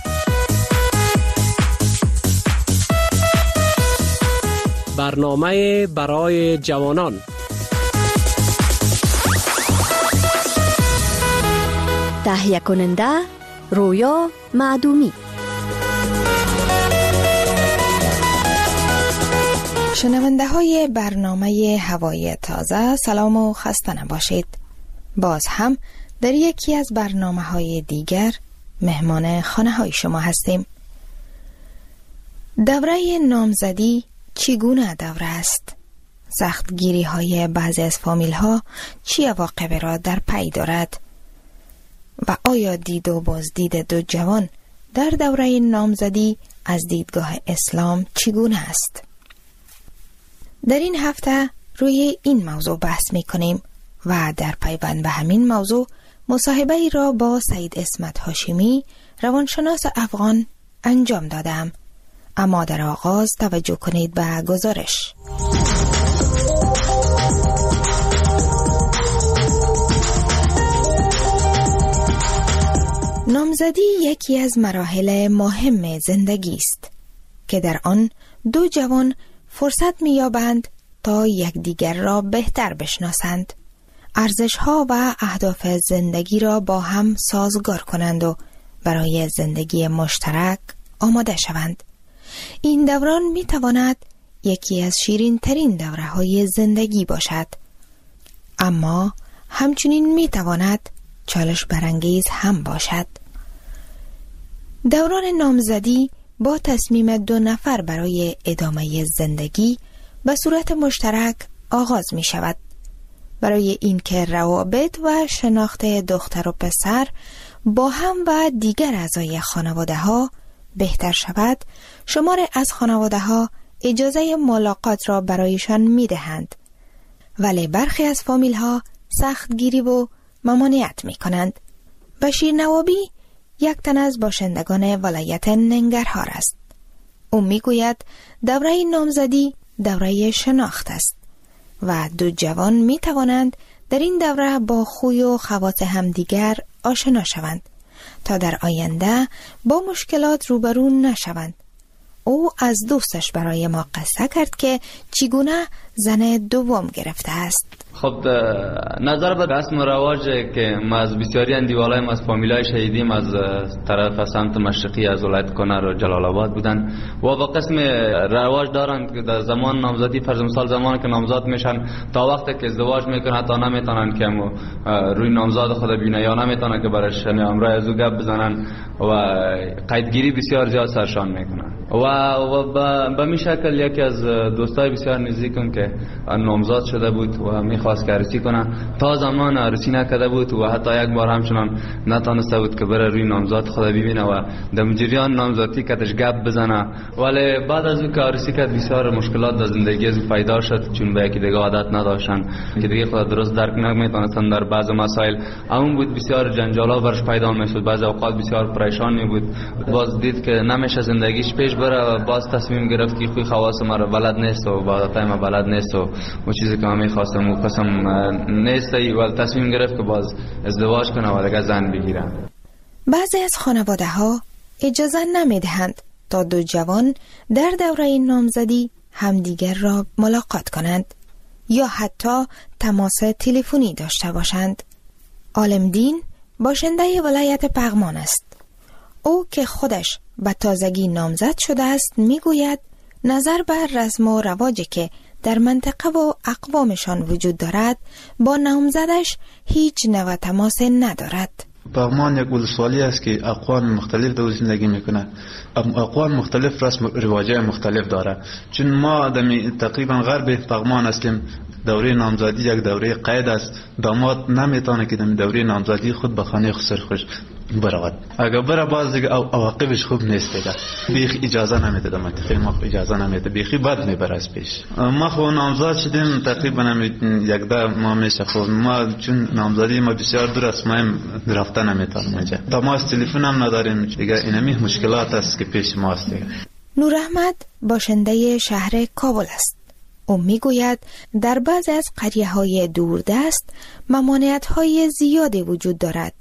برنامه برای جوانان. تهیه کننده رویا معدومی. شنونده های برنامه هوای تازه، سلام و خسته نباشید. باز هم در یکی از برنامه های دیگر مهمان خانه های شما هستیم. دوره نامزدی چگونه دوره است؟ سختگیری های بعضی از فامیل ها چی عواقب را در پی دارد؟ و آیا دید و بازدید دو جوان در دوره نامزدی از دیدگاه اسلام چگونه است؟ در این هفته روی این موضوع بحث می کنیم و در پیوند به همین موضوع مصاحبه ای را با سید اسمت هاشمی روانشناس افغان انجام دادم. اما در آغاز توجه کنید به گزارش. نامزدی یکی از مراحل مهم زندگی است که در آن دو جوان فرصت می‌یابند تا یکدیگر را بهتر بشناسند، ارزش‌ها و اهداف زندگی را با هم سازگار کنند و برای زندگی مشترک آماده شوند. این دوران می‌تواند یکی از شیرین‌ترین دوره‌های زندگی باشد، اما همچنین می‌تواند چالش برانگیز هم باشد. دوران نامزدی با تصمیم دو نفر برای ادامه زندگی به صورت مشترک آغاز می شود. برای اینکه روابط و شناخت دختر و پسر با هم و دیگر اعضای خانواده ها بهتر شود، شماری از خانواده ها اجازه ملاقات را برایشان می دهند، ولی برخی از فامیل ها سخت گیری و ممانعت می کنند. بشیر نوابی یک تن از باشندگان ولایت ننگرهار است. او می گوید دوره نامزدی دوره شناخت است و دو جوان می توانند در این دوره با خوی و خواص همدیگر آشنا شوند تا در آینده با مشکلات روبرو نشوند. او از دوستش برای ما قصه کرد که چگونه زن دوم گرفته است. خب نظر به رسم و رواج که ما از بسیاری اندیوالای ما از فامیلای شهیدیم از طرف سمت مشرقی از ولایت کنر و جلال آباد بودن و با قسم رواج دارن که در زمان نامزدی فرض مثال زمانی که نامزاد میشن تا وقتی که ازدواج میکنن حتی نمیتونن که روی نامزاد خود ببینن یا نمیتونن که برش امرای از او گپ بزنن و قیدگیری بسیار زیاد سرشان میکنن و به می شکل یکی از دوستای بسیار نزدیکم که نامزاد شده بود و میخواست که عروسی کنه، تا زمان عروسی نکرده بود و حتی یک بار همچنان نتونسته بود که بره روی نامزاد خود ببینه و در جریان نامزادی کتش گپ بزنه. ولی بعد از اون که عروسی کرد بسیار مشکلات در زندگی از پیدا شد، چون به یکی دیگه عادت نداشتن که دیگه خود درست درک نمیتونستن در بعض مسائل. همون بود بسیار جنجالا برش پیدا میشد، بعضی اوقات بسیار پریشان بود. باز دید که نمیشه زندگیش پیش بره و باز تصمیم گرفت که خوی خواص ما رو بلد نیست و عادتای ما بلد نیست و اون چیزی که من می‌خواستم و قسم نیست ولی تصمیم گرفت که باز ازدواج کنه و دیگه زن بگیره. بعضی از خانواده ها اجازه نمیدهند تا دو جوان در دوره نامزدی همدیگر را ملاقات کنند یا حتی تماس تلفنی داشته باشند. عالمدین باشنده ولایت پغمان است. او که خودش به تازگی نامزد شده است میگوید نظر بر رسم و رواجی که در منطقه و اقوامشان وجود دارد با نامزدش هیچ نوع تماس ندارد. پغمان یک ولسوالی است که اقوام مختلف در زندگی میکنه. اقوام مختلف رسم و رواجای مختلف داره. چون ما تقریبا غرب پغمان هستیم، دوره نامزدی یک دوره قید است. داماد نمیتونه که در دوره نامزدی خود به خانه خسر برود. اگر بره باز دیگه عواقبش خوب نیست دیگه. بیخ اجازه نمیده در منطقه ما، اجازه نمیده، بیخی بد میبره از پیش. ما خب نامزد شدیم تقریبا یک ده ماه میشه. خب ما چون نامزدی ما بسیار دور است، ما رفته نمیتونیم اینجا. تماس تلفن هم نداریم دیگه. اینمی مشکلات است که پیش ماست دیگه. نور احمد باشنده شهر کابل است. او میگوید در بعضی از قریه‌های دوردست ممانعت‌های زیادی وجود دارد.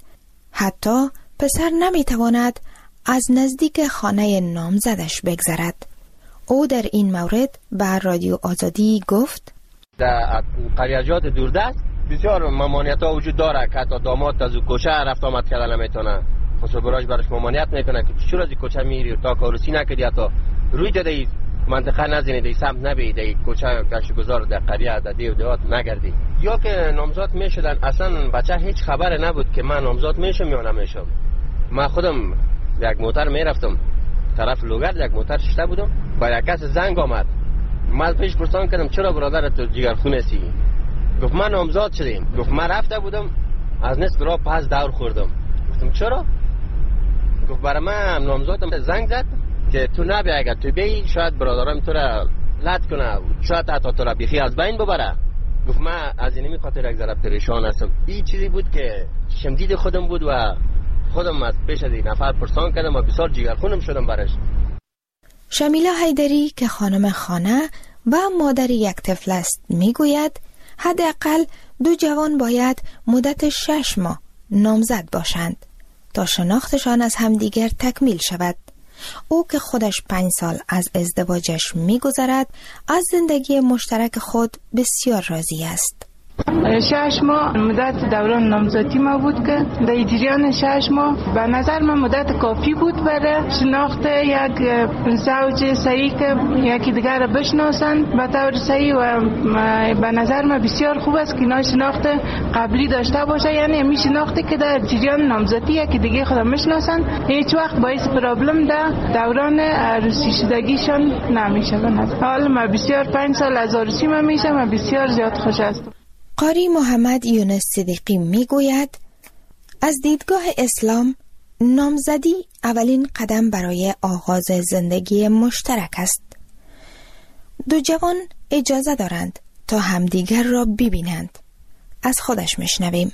حتی پسر نمیتواند از نزدیک خانه نامزدش بگذرد. او در این مورد به رادیو آزادی گفت در قریه‌جات دوردست بسیار ممانعت‌ها وجود داره که حتی داماد از کوچه رفت آمد کردن نمیتونه. خسروبراش برش ممانعت میکنه که چرا از کوچه میری تا کارسی نکردی، حتی روی داده منطقه نزنید، ای سمت نبید، ای کوچه گشتگذار در قریه در دیو دیوات نگردی. یا که نامزاد میشدن اصلا بچه هیچ خبر نبود که من نامزاد میشم یا نمیشم. من خودم یک موتر میرفتم طرف لوگرد، یک موتر ششته بودم، با یک کس زنگ آمد. من پیش پرسان کردم چرا برادر تو جگرخونه سی؟ گفت من نامزاد شدیم. گفت من رفته بودم از نصف راه پس دور خوردم. گفتم چرا؟ گفت برای من نامزادم زنگ زد که تو نبی، اگر تو بی شاید برادرم تو را لط کنه، شاید حتی تو را بیخی از بین ببره. گفت من از اینمی خاطر یک ذره پریشان هستم. این چیزی بود که شمدید خودم بود و خودم از پیش از این نفر پرسان کردم و بسیار جگرخونم شدم برش. شمیلا حیدری که خانم خانه و مادر یک طفل است میگوید حداقل 2 جوان باید مدت 6 ماه نامزد باشند تا شناختشان از همدیگر تکمیل شود. او که خودش 5 سال از ازدواجش میگذرد از زندگی مشترک خود بسیار راضی است. 6 ماه مدت دوران نامزدی ما بود که در جریان 6 ماه به نظر من مدت کافی بود برای شناخت یک زوج صحیح که یکی دیگر را بشناسند به طور صحیح و به نظر من بسیار خوب است که اینا شناخت قبلی داشته باشه، یعنی همین شناختی که در جریان نامزدی یکی دیگه خود میشناسند هیچ وقت باعث پرابلم در دوران عروسی شدگیشان نمیشه. حالا من بسیار 5 سال از عروسی من میشم و بسیار زیاد خوش هستم. قاری محمد یونس صدیقی میگوید از دیدگاه اسلام نامزدی اولین قدم برای آغاز زندگی مشترک است. 2 جوان اجازه دارند تا همدیگر را ببینند. از خودش میشنویم.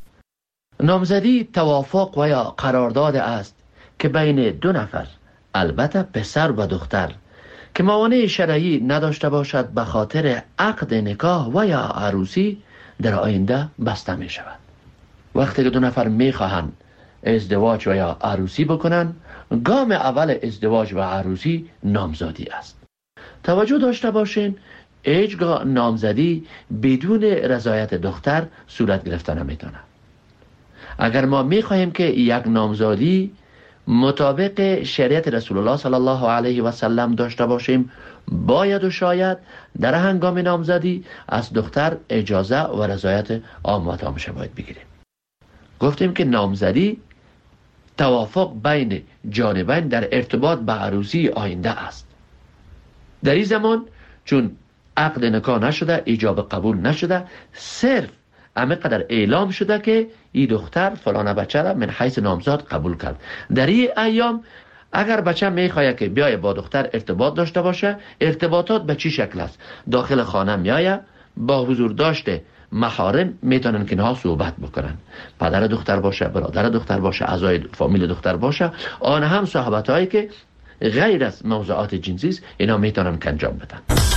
نامزدی توافق و یا قرارداد است که بین 2 نفر، البته پسر و دختر، که موانع شرعی نداشته باشد به خاطر عقد نکاح و یا عروسی در آینده بسته می شود. وقتی که 2 نفر می خواهند ازدواج و یا عروسی بکنند، گام اول ازدواج و عروسی نامزدی است. توجه داشته باشین هیچگاه نامزدی بدون رضایت دختر صورت گرفته نمیتونه. اگر ما می خواهیم که یک نامزدی مطابق شریعت رسول الله صلی الله علیه و سلم داشته باشیم، باید و شاید در هنگام نامزدی از دختر اجازه و رضایت آماتامش باید بگیریم. گفتیم که نامزدی توافق بین جانبین در ارتباط به عروسی آینده است. در این زمان چون عقد نکاح نشده، ایجاب قبول نشده، صرف همه قدر اعلام شده که این دختر فلان بچه را من حیث نامزاد قبول کرد. در این ایام اگر بچه میخواد که بیای با دختر ارتباط داشته باشه، ارتباطات به چی شکل است؟ داخل خانه میایه، با حضور داشته محارم میتونن که اینها صحبت بکنن. پدر دختر باشه، برادر دختر باشه، اعضای فامیل دختر باشه، آن هم صحبت هایی که غیر از موضوعات جنسی است، اینا میتونن که انجام بدن.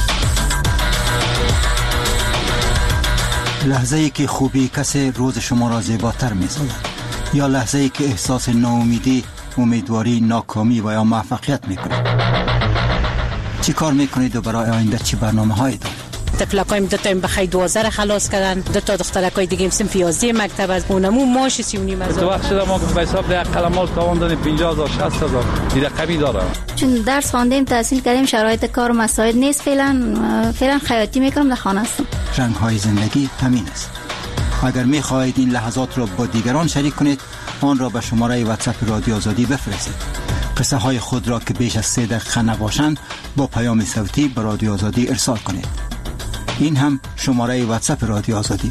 لحظه ای که خوبی کسی روز شما را زیباتر می‌سازد، یا لحظه ای که احساس ناامیدی، امیدواری، ناکامی و یا موفقیت میکنید. چی کار میکنید و برای آینده چی برنامه‌هایی دارید؟ تفلکایم 2 تا بخای 12 خلاص کردن، 2 تا دخترکای دیگه صنف 11 مکتب از اونمو ماش 39 هزار. تو وقت شده ما به حساب ده قلمال تاوان دادیم 50000 60000 این رقمی داره. چون درس خواندیم، تحصیل کردیم، شرایط کار مساعد نیست، فعلا خیاطی میکنم، در خانه هستم. رنگ های زندگی همین است. اگر میخواهید این لحظات را با دیگران شریک کنید، آن را به شماره واتساپ رادیو آزادی بفرستید. قصه های خود را که بیش از 3 دقیقه نباشند با پیام صوتی به رادیو آزادی ارسال کنید. این هم شماره واتساپ رادیو آزادی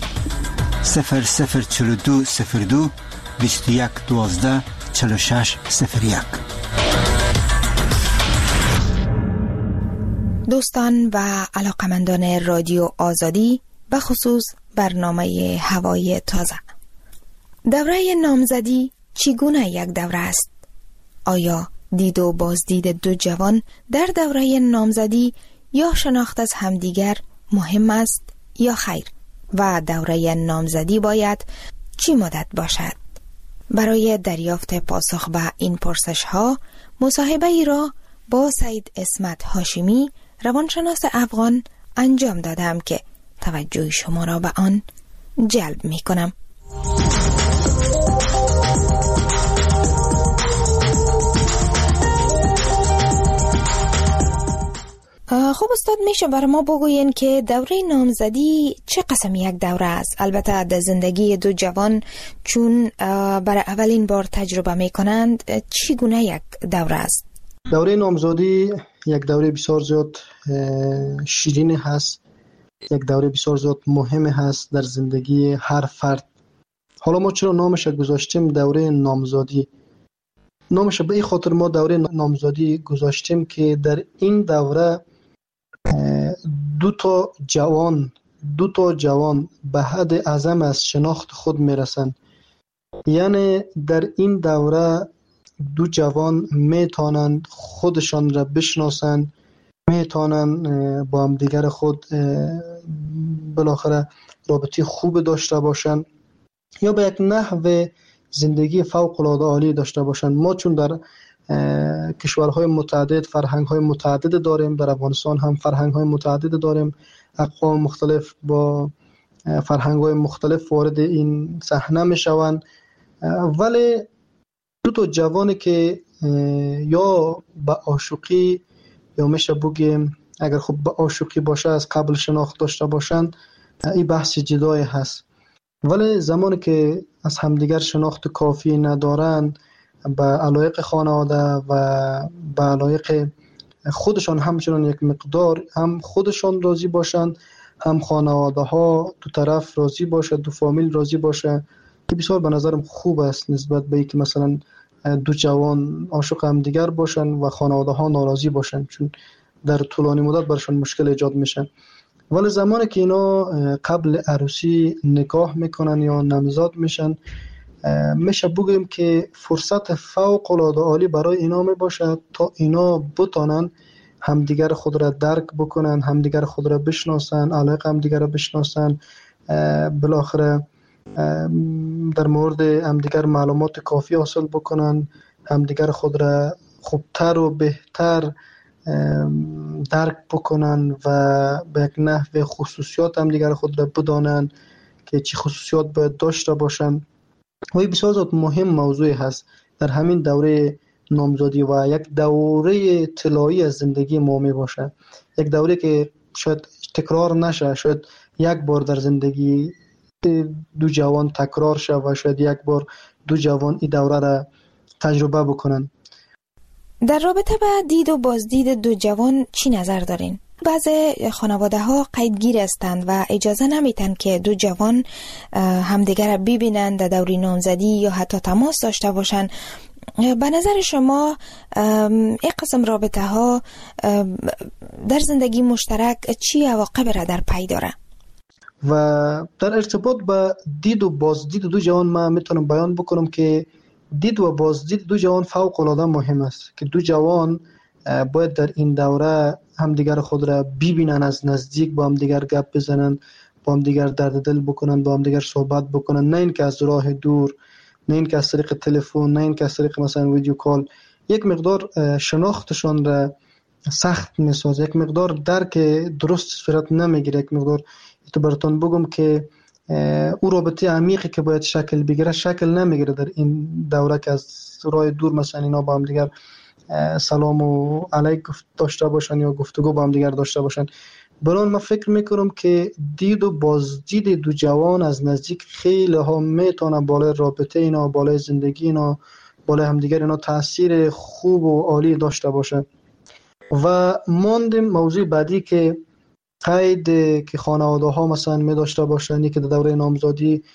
004202 21 12 46 01. دوستان و علاقمندان رادیو آزادی، به خصوص برنامه هوای تازه، دوره نامزدی چگونه یک دوره است؟ آیا دید و بازدید 2 جوان در دوره نامزدی یا شناخت از همدیگر مهم است یا خیر؟ و دوره نامزدی باید چی مدت باشد؟ برای دریافت پاسخ به این پرسش ها مصاحبه ای را با سید اسمت هاشمی، روانشناس افغان انجام دادم که توجه شما را به آن جلب می کنم. خب استاد، میشه برای ما بگوین که دوره نامزدی چه قسم یک دوره است؟ البته در زندگی 2 جوان چون برای اولین بار تجربه میکنند، چگونه یک دوره است؟ دوره نامزدی یک دوره بسیار زیاد شیرین هست، یک دوره بسیار زیاد مهم هست در زندگی هر فرد. حالا ما چرا نامش گذاشتیم دوره نامزادی؟ نامش به این خاطر ما دوره نامزادی گذاشتیم که در این دوره دو تا جوان به حد اعظم از شناخت خود میرسن. یعنی در این دوره دو جوان میتونن خودشان را بشناسن، میتونن با هم دیگر خود بالاخره رابطه خوب داشته باشن یا به یک نحو زندگی فوق العاده عالی داشته باشن. ما چون در کشورهای متعدد فرهنگ‌های متعدد داریم، در افغانستان هم فرهنگ‌های متعدد داریم، اقوام مختلف با فرهنگ‌های مختلف وارد این صحنه میشوند، ولی دو تا جوانی که یا به عاشقی یا میشه بگیم اگر خب به عاشقی باشه از قبل شناخت داشته باشند، این بحث جدای هست. ولی زمانی که از همدیگر شناخت کافی ندارن، به علایق خانواده و به علایق خودشان همچنان یک مقدار هم خودشان راضی باشند، هم خانواده ها دو طرف راضی باشه، دو فامیل راضی باشه، که بسیار به نظرم خوب است نسبت به اینکه مثلا دو جوان عاشق هم دیگر باشن و خانواده ها ناراضی باشن، چون در طولانی مدت برشان مشکل ایجاد میشه. ولی زمانی که اینا قبل عروسی نکاح میکنن یا نامزاد میشن، میشه بگیم که فرصت فوق العاده عالی برای اینا میباشه تا اینا بتونن همدیگر خود را درک بکنن، همدیگر خود را بشناسن، علاقه همدیگر را بشناسن، بالاخره در مورد همدیگر معلومات کافی حاصل بکنن، همدیگر خود را خوبتر و بهتر درک بکنن و به یک نحو خصوصیات همدیگر خود را بدانن که چه خصوصیات باید داشته باشن. و این بسیار مهم موضوع هست در همین دوره نامزادی و یک دوره طلایی از زندگی ما می باشه، یک دوره که شاید تکرار نشه، شاید یک بار در زندگی دو جوان تکرار شه و شاید یک بار دو جوان این دوره را تجربه بکنن. در رابطه با دید و بازدید دو جوان چی نظر دارین؟ بعضی خانواده ها قیدگیر هستند و اجازه نمیتن که دو جوان همدیگر را ببینند در دوره نامزدی یا حتی تماس داشته باشند. به نظر شما این قسم رابطه ها در زندگی مشترک چی عواقب را در پی داره؟ و در ارتباط با دید و بازدید دو جوان ما میتونم بیان بکنم که دید و بازدید دو جوان فوق العاده مهم است که دو جوان باید در این دوره همدیگر خود را ببینن، از نزدیک با همدیگر گپ بزنن، با همدیگر درد دل بکنن، با همدیگر صحبت بکنن، نه اینکه از راه دور، نه اینکه از طریق تلفن، نه اینکه از طریق مثلا ویدیو کال. یک مقدار شناختشان را سخت میسازه، یک مقدار درک درست صورت نمیگیره، یک مقدار تو براتون بگم که او رابطه عمیقی که باید شکل بگیره شکل نمیگیره در این دوره که از راه دور مثلا اینا با هم دیگر سلام و علیک داشته باشن یا گفتگو با هم دیگر داشته باشن. برای من فکر میکنم که دید و بازدید دو جوان از نزدیک خیلی ها میتونه بالای رابطه اینا، بالای زندگی اینا، بالای همدیگر اینا تاثیر خوب و عالی داشته باشه. و ماندیم موضوع بعدی که قید که خانواده ها مثلا می داشته باشن، که در دوره نامزادی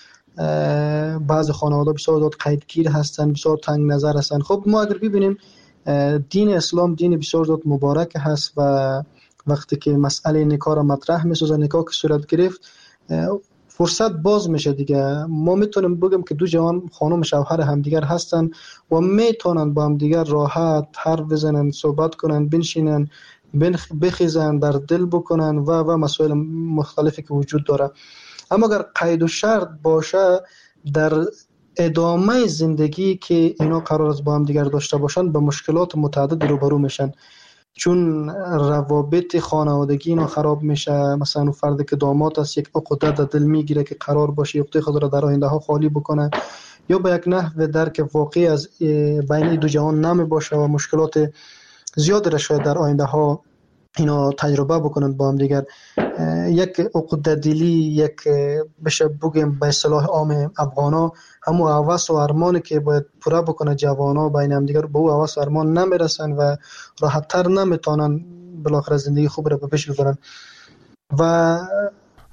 بعض خانواده بسیار قیدگیر هستن، بسیار تنگ نظر هستن. خب ما اگر ببینیم دین اسلام دین بسیار مبارک هست و وقتی که مسئله نکاح را مطرح می‌سازه، نکاح که صورت گرفت فرصت باز میشه دیگه. ما میتونیم بگیم که دو جوان خانم شوهر همدیگر هستن و میتونن با همدیگر راحت حرف بزنن، صحبت کنن، بنشینن، بخیزن، در دل بکنن و مسائل مختلفی که وجود داره. اما اگر قید و شرط باشه در ادامه زندگی که اینا قرار است با هم دیگر داشته باشن به مشکلات متعدد روبرو میشن، چون روابط خانوادگی اینا خراب میشه. مثلا اون فردی که داماد است یک عقده در دل میگیره که قرار باشه عقده خود را در آینده ها خالی بکنه، یا به یک نحو درک واقعی از بین دو جوان نمی باشه و مشکلات زیاد را شاید در آینده ها اینا تجربه بکنن با هم دیگر. یک عقده دلی، یک بشه بگیم به اصطلاح عام افغانا همون هوس و ارمانی که باید پوره بکنه جوانا بین هم دیگر به او هوس و ارمان نمیرسن و راحت‌تر نمیتونن بالاخره زندگی خوب را به پیش ببرن. و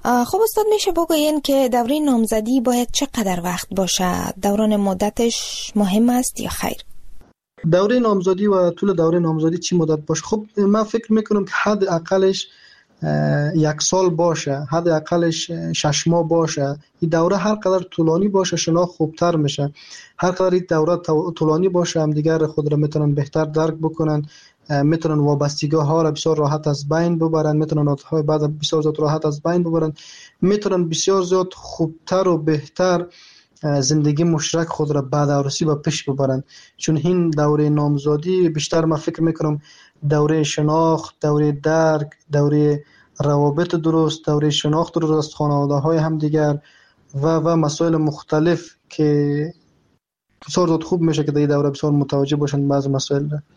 خب استاد میشه بگوین که دوره نامزدی باید چقدر وقت باشه؟ دوران مدتش مهم است یا خیر؟ دوره نامزدی و طول دوره نامزدی چی مدت باشه؟ خب من فکر میکنم که حد اقلش 1 سال باشه، حد اقلش 6 ماه باشه. این دوره هر قدر طولانی باشه شناخت خوبتر میشه. هر قدر این دوره طولانی باشه هم دیگر خود را میتونن بهتر درک بکنن، میتونن وابستگی ها را بسیار راحت از بین ببرن، میتونن عادت های بعد بسیار زیاد راحت از بین ببرن، میتونن بسیار زیاد خوبتر و بهتر زندگی مشترک خود را بعد عروسی و پیش ببرن. چون این دوره نامزدی بیشتر من فکر میکنم دوره شناخت، دوره درک، دوره روابط درست، دوره شناخت درست از خانواده های هم دیگر و مسائل مختلف که بسیار زیاد خوب میشه که در این دوره بسیار متوجه باشن بعض مسائل را.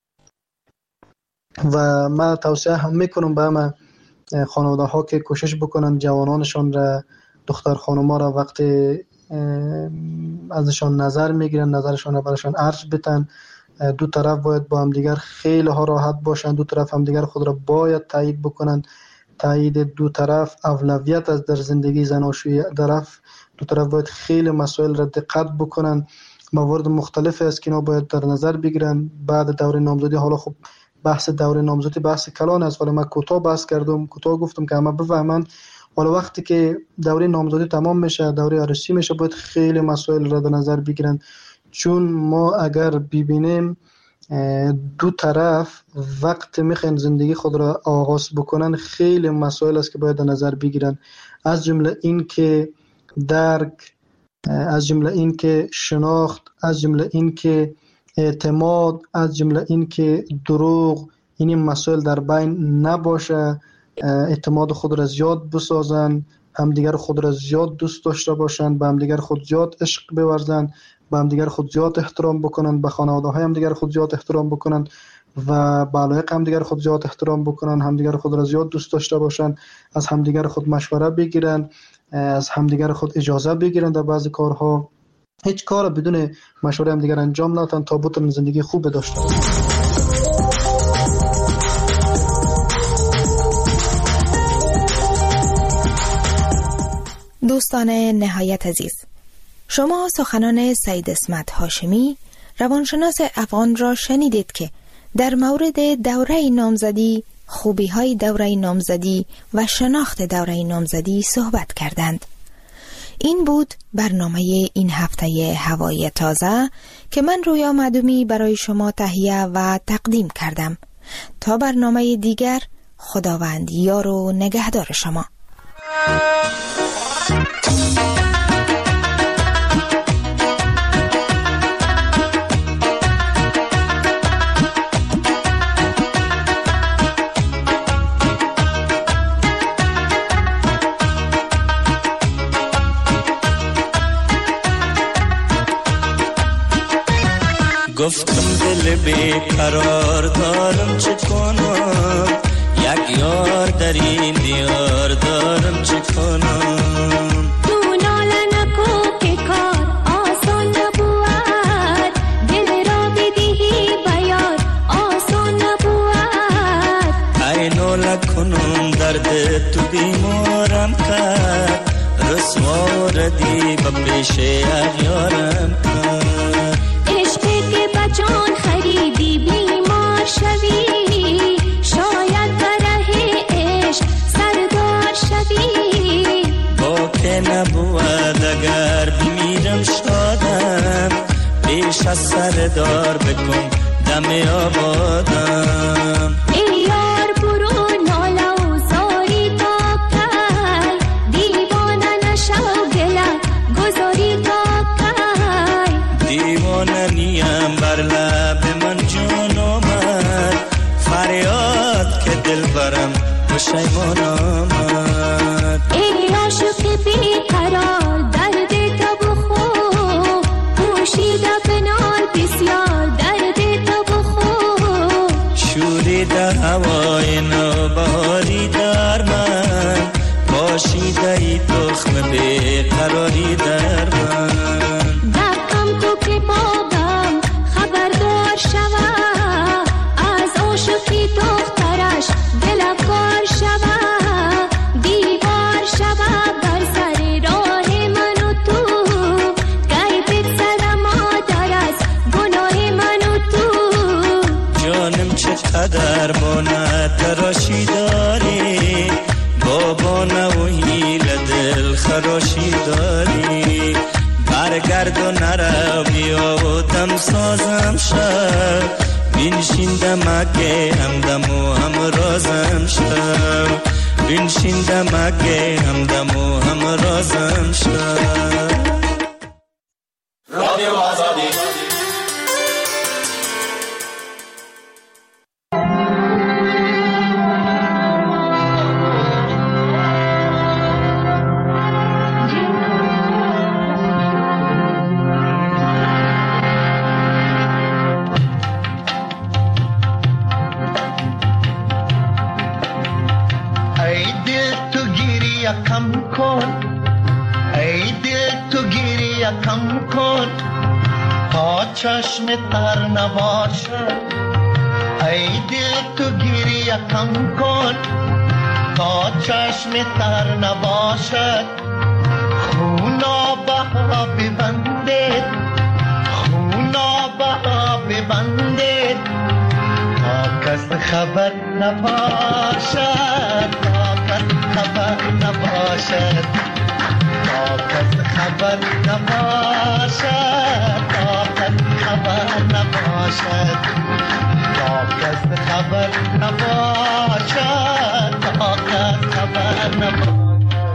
و من توصیه هم میکنم به همه خانواده ها که کوشش بکنن جوانانشان را، دختر خانوما را وقتی ازشان نظر میگیرن نظرشان را برشان عرض بتن. دو طرف باید با هم دیگر خیلی ها راحت باشن، دو طرف هم دیگر خود را باید تایید بکنن. تایید دو طرف اولویت است در زندگی زناشویی. دو طرف باید خیلی مسائل را دقت بکنن. موارد مختلف است که اینا باید در نظر بگیرن بعد دوره نامزدی. حالا خب بحث دوره نامزدی بحث کلان است، ولی من کوتاه بحث کردم، کوتاه گفتم که همه بفهمن. حالا وقتی که دوره نامزدی تمام میشه، دوره عروسی میشه، باید خیلی مسائل را در نظر بگیرن. چون ما اگر ببینیم دو طرف وقت میخوان زندگی خود را آغاز بکنن، خیلی مسائل است که باید در نظر بگیرن. از جمله این که درک، از جمله این که شناخت، از جمله این که اعتماد، از جمله این که دروغ، این مسائل در بین نباشه. اعتماد خود را زیاد بسازن، همدیگر خود را زیاد دوست داشته باشن، به همدیگر خود زیاد عشق بورزن، به همدیگر خود زیاد احترام بکنن، به خانواده های همدیگر خود زیاد احترام بکنن و به علایق همدیگر خود زیاد احترام بکنن، همدیگر خود را زیاد دوست داشته باشن، از همدیگر خود مشوره بگیرن، از همدیگر خود اجازه بگیرن در بعضی کارها. هیچ کار بدون مشوره همدیگر انجام ندن تا بتونن زندگی خوب داشته باشن. دوستان نهایت عزیز، شما سخنان سید اسمت هاشمی روانشناس افغان را شنیدید که در مورد دوره نامزدی، خوبی های دوره نامزدی و شناخت دوره نامزدی صحبت کردند. این بود برنامه این هفته هوای تازه که من رویا معدومی برای شما تهیه و تقدیم کردم. تا برنامه دیگر، خداوند یار و نگهدار شما. گفتم دل بیقرار دارم چه کنم، یک یار در این دیار دارم چه کنم. تو ناله نکو که کار آسان نبود، دل را بدهی بیار آسان نبود. ای ناله کنم درد تو بیمارم کرد، رسوا ردی به پیش اغیارم کرد. جان خریدی بیمار شوی، شاید بره عشق سردار شوی. با که نبود اگر بمیرم شادم، پیش از سردار بکن دم آبادم. ای یار برو ناله و زاری تا کی، دیوانه نشو گله گذاری تا کی. دیوانه نیم بر لب من جون آمد، فریاد که دل برم پشیمان آمد. ای عاشق بیقرار درد تو بخو، پوشیده بنال بسیار درد تو بخو. شوریده هوای نوبهاری در من، پاشیده ای تخم بیقراری در من. دقم تو که بابم خبردار شوه، از عاشقی دخترش دل افکار شوه. دیوار شوه دمکه همدم و همرازم شو بنشین دمکه همدم و همرازم شو رادیو آزادی کم کن ای دل تو گریه کم کن تا چشم تر نباشد ای دل تو گریه کم کن تا چشم تر نباشد خونا بها ببندید خونا بها ببندید تا کس خبر نباشد تا کس خبر نباشد تا کس خبر نباشد تا کس خبر نباشد تا کس خبر نباشد تا کس خبر نباشد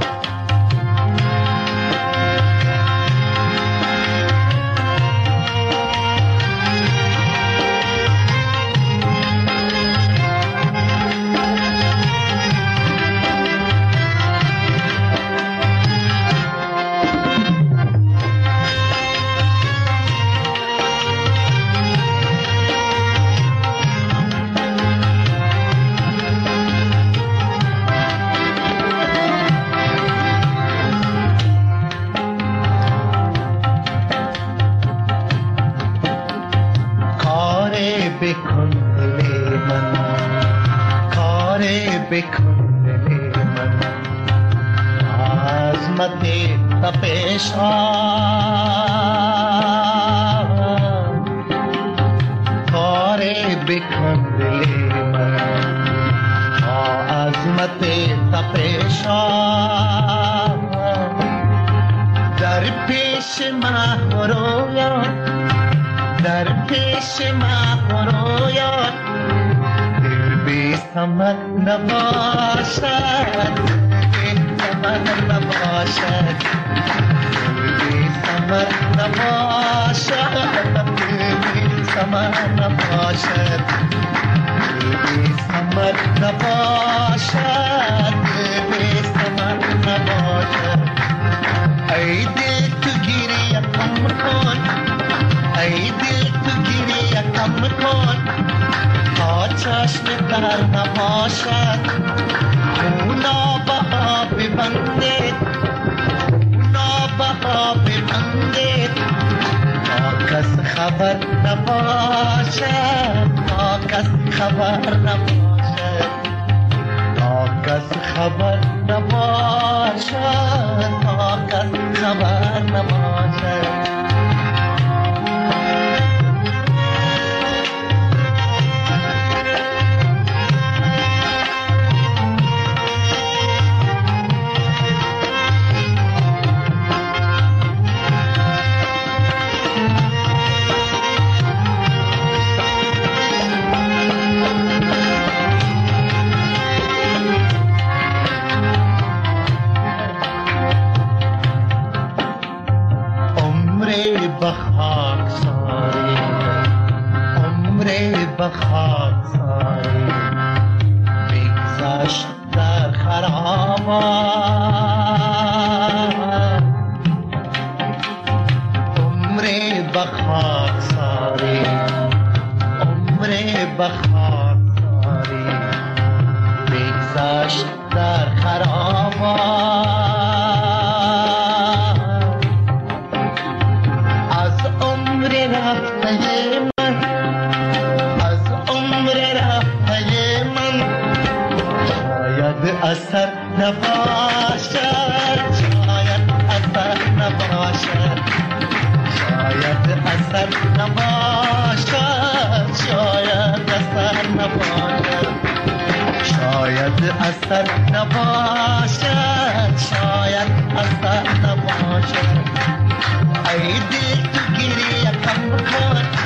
بکن دل من کار بکن دل من عظمت تپشان کار بکن دل من عظمت تپشان در پیش من رویان در پیش ما رویان دل بی ثمر نباشد بی ثمر نباشد دل بی ثمر نباشد دل بی ثمر نباشد دل بی ثمر نباشد دل بی ثمر نباشد ای دل تو گریه کم کن ای دل تو گریه کم کن تا چشم تر نباشد خونا بها ببندید خونا بها ببندید تا کس خبر نباشد تا کس خبر نباشد تا کس خبر نباشد تا کس خبر نباشد بخاک ساری عمر بخاک ساری بگذشت در خرابات عمر بخاک ساری عمر بخاک ساری بگذشت در خرابات رفته من از عمر رفته من شاید اثر نباشد شاید اثر نباشد شاید اثر نباشد شاید اثر نباشد شاید اثر نباشد شاید اثر نباشد ای دل تو گریه کم کن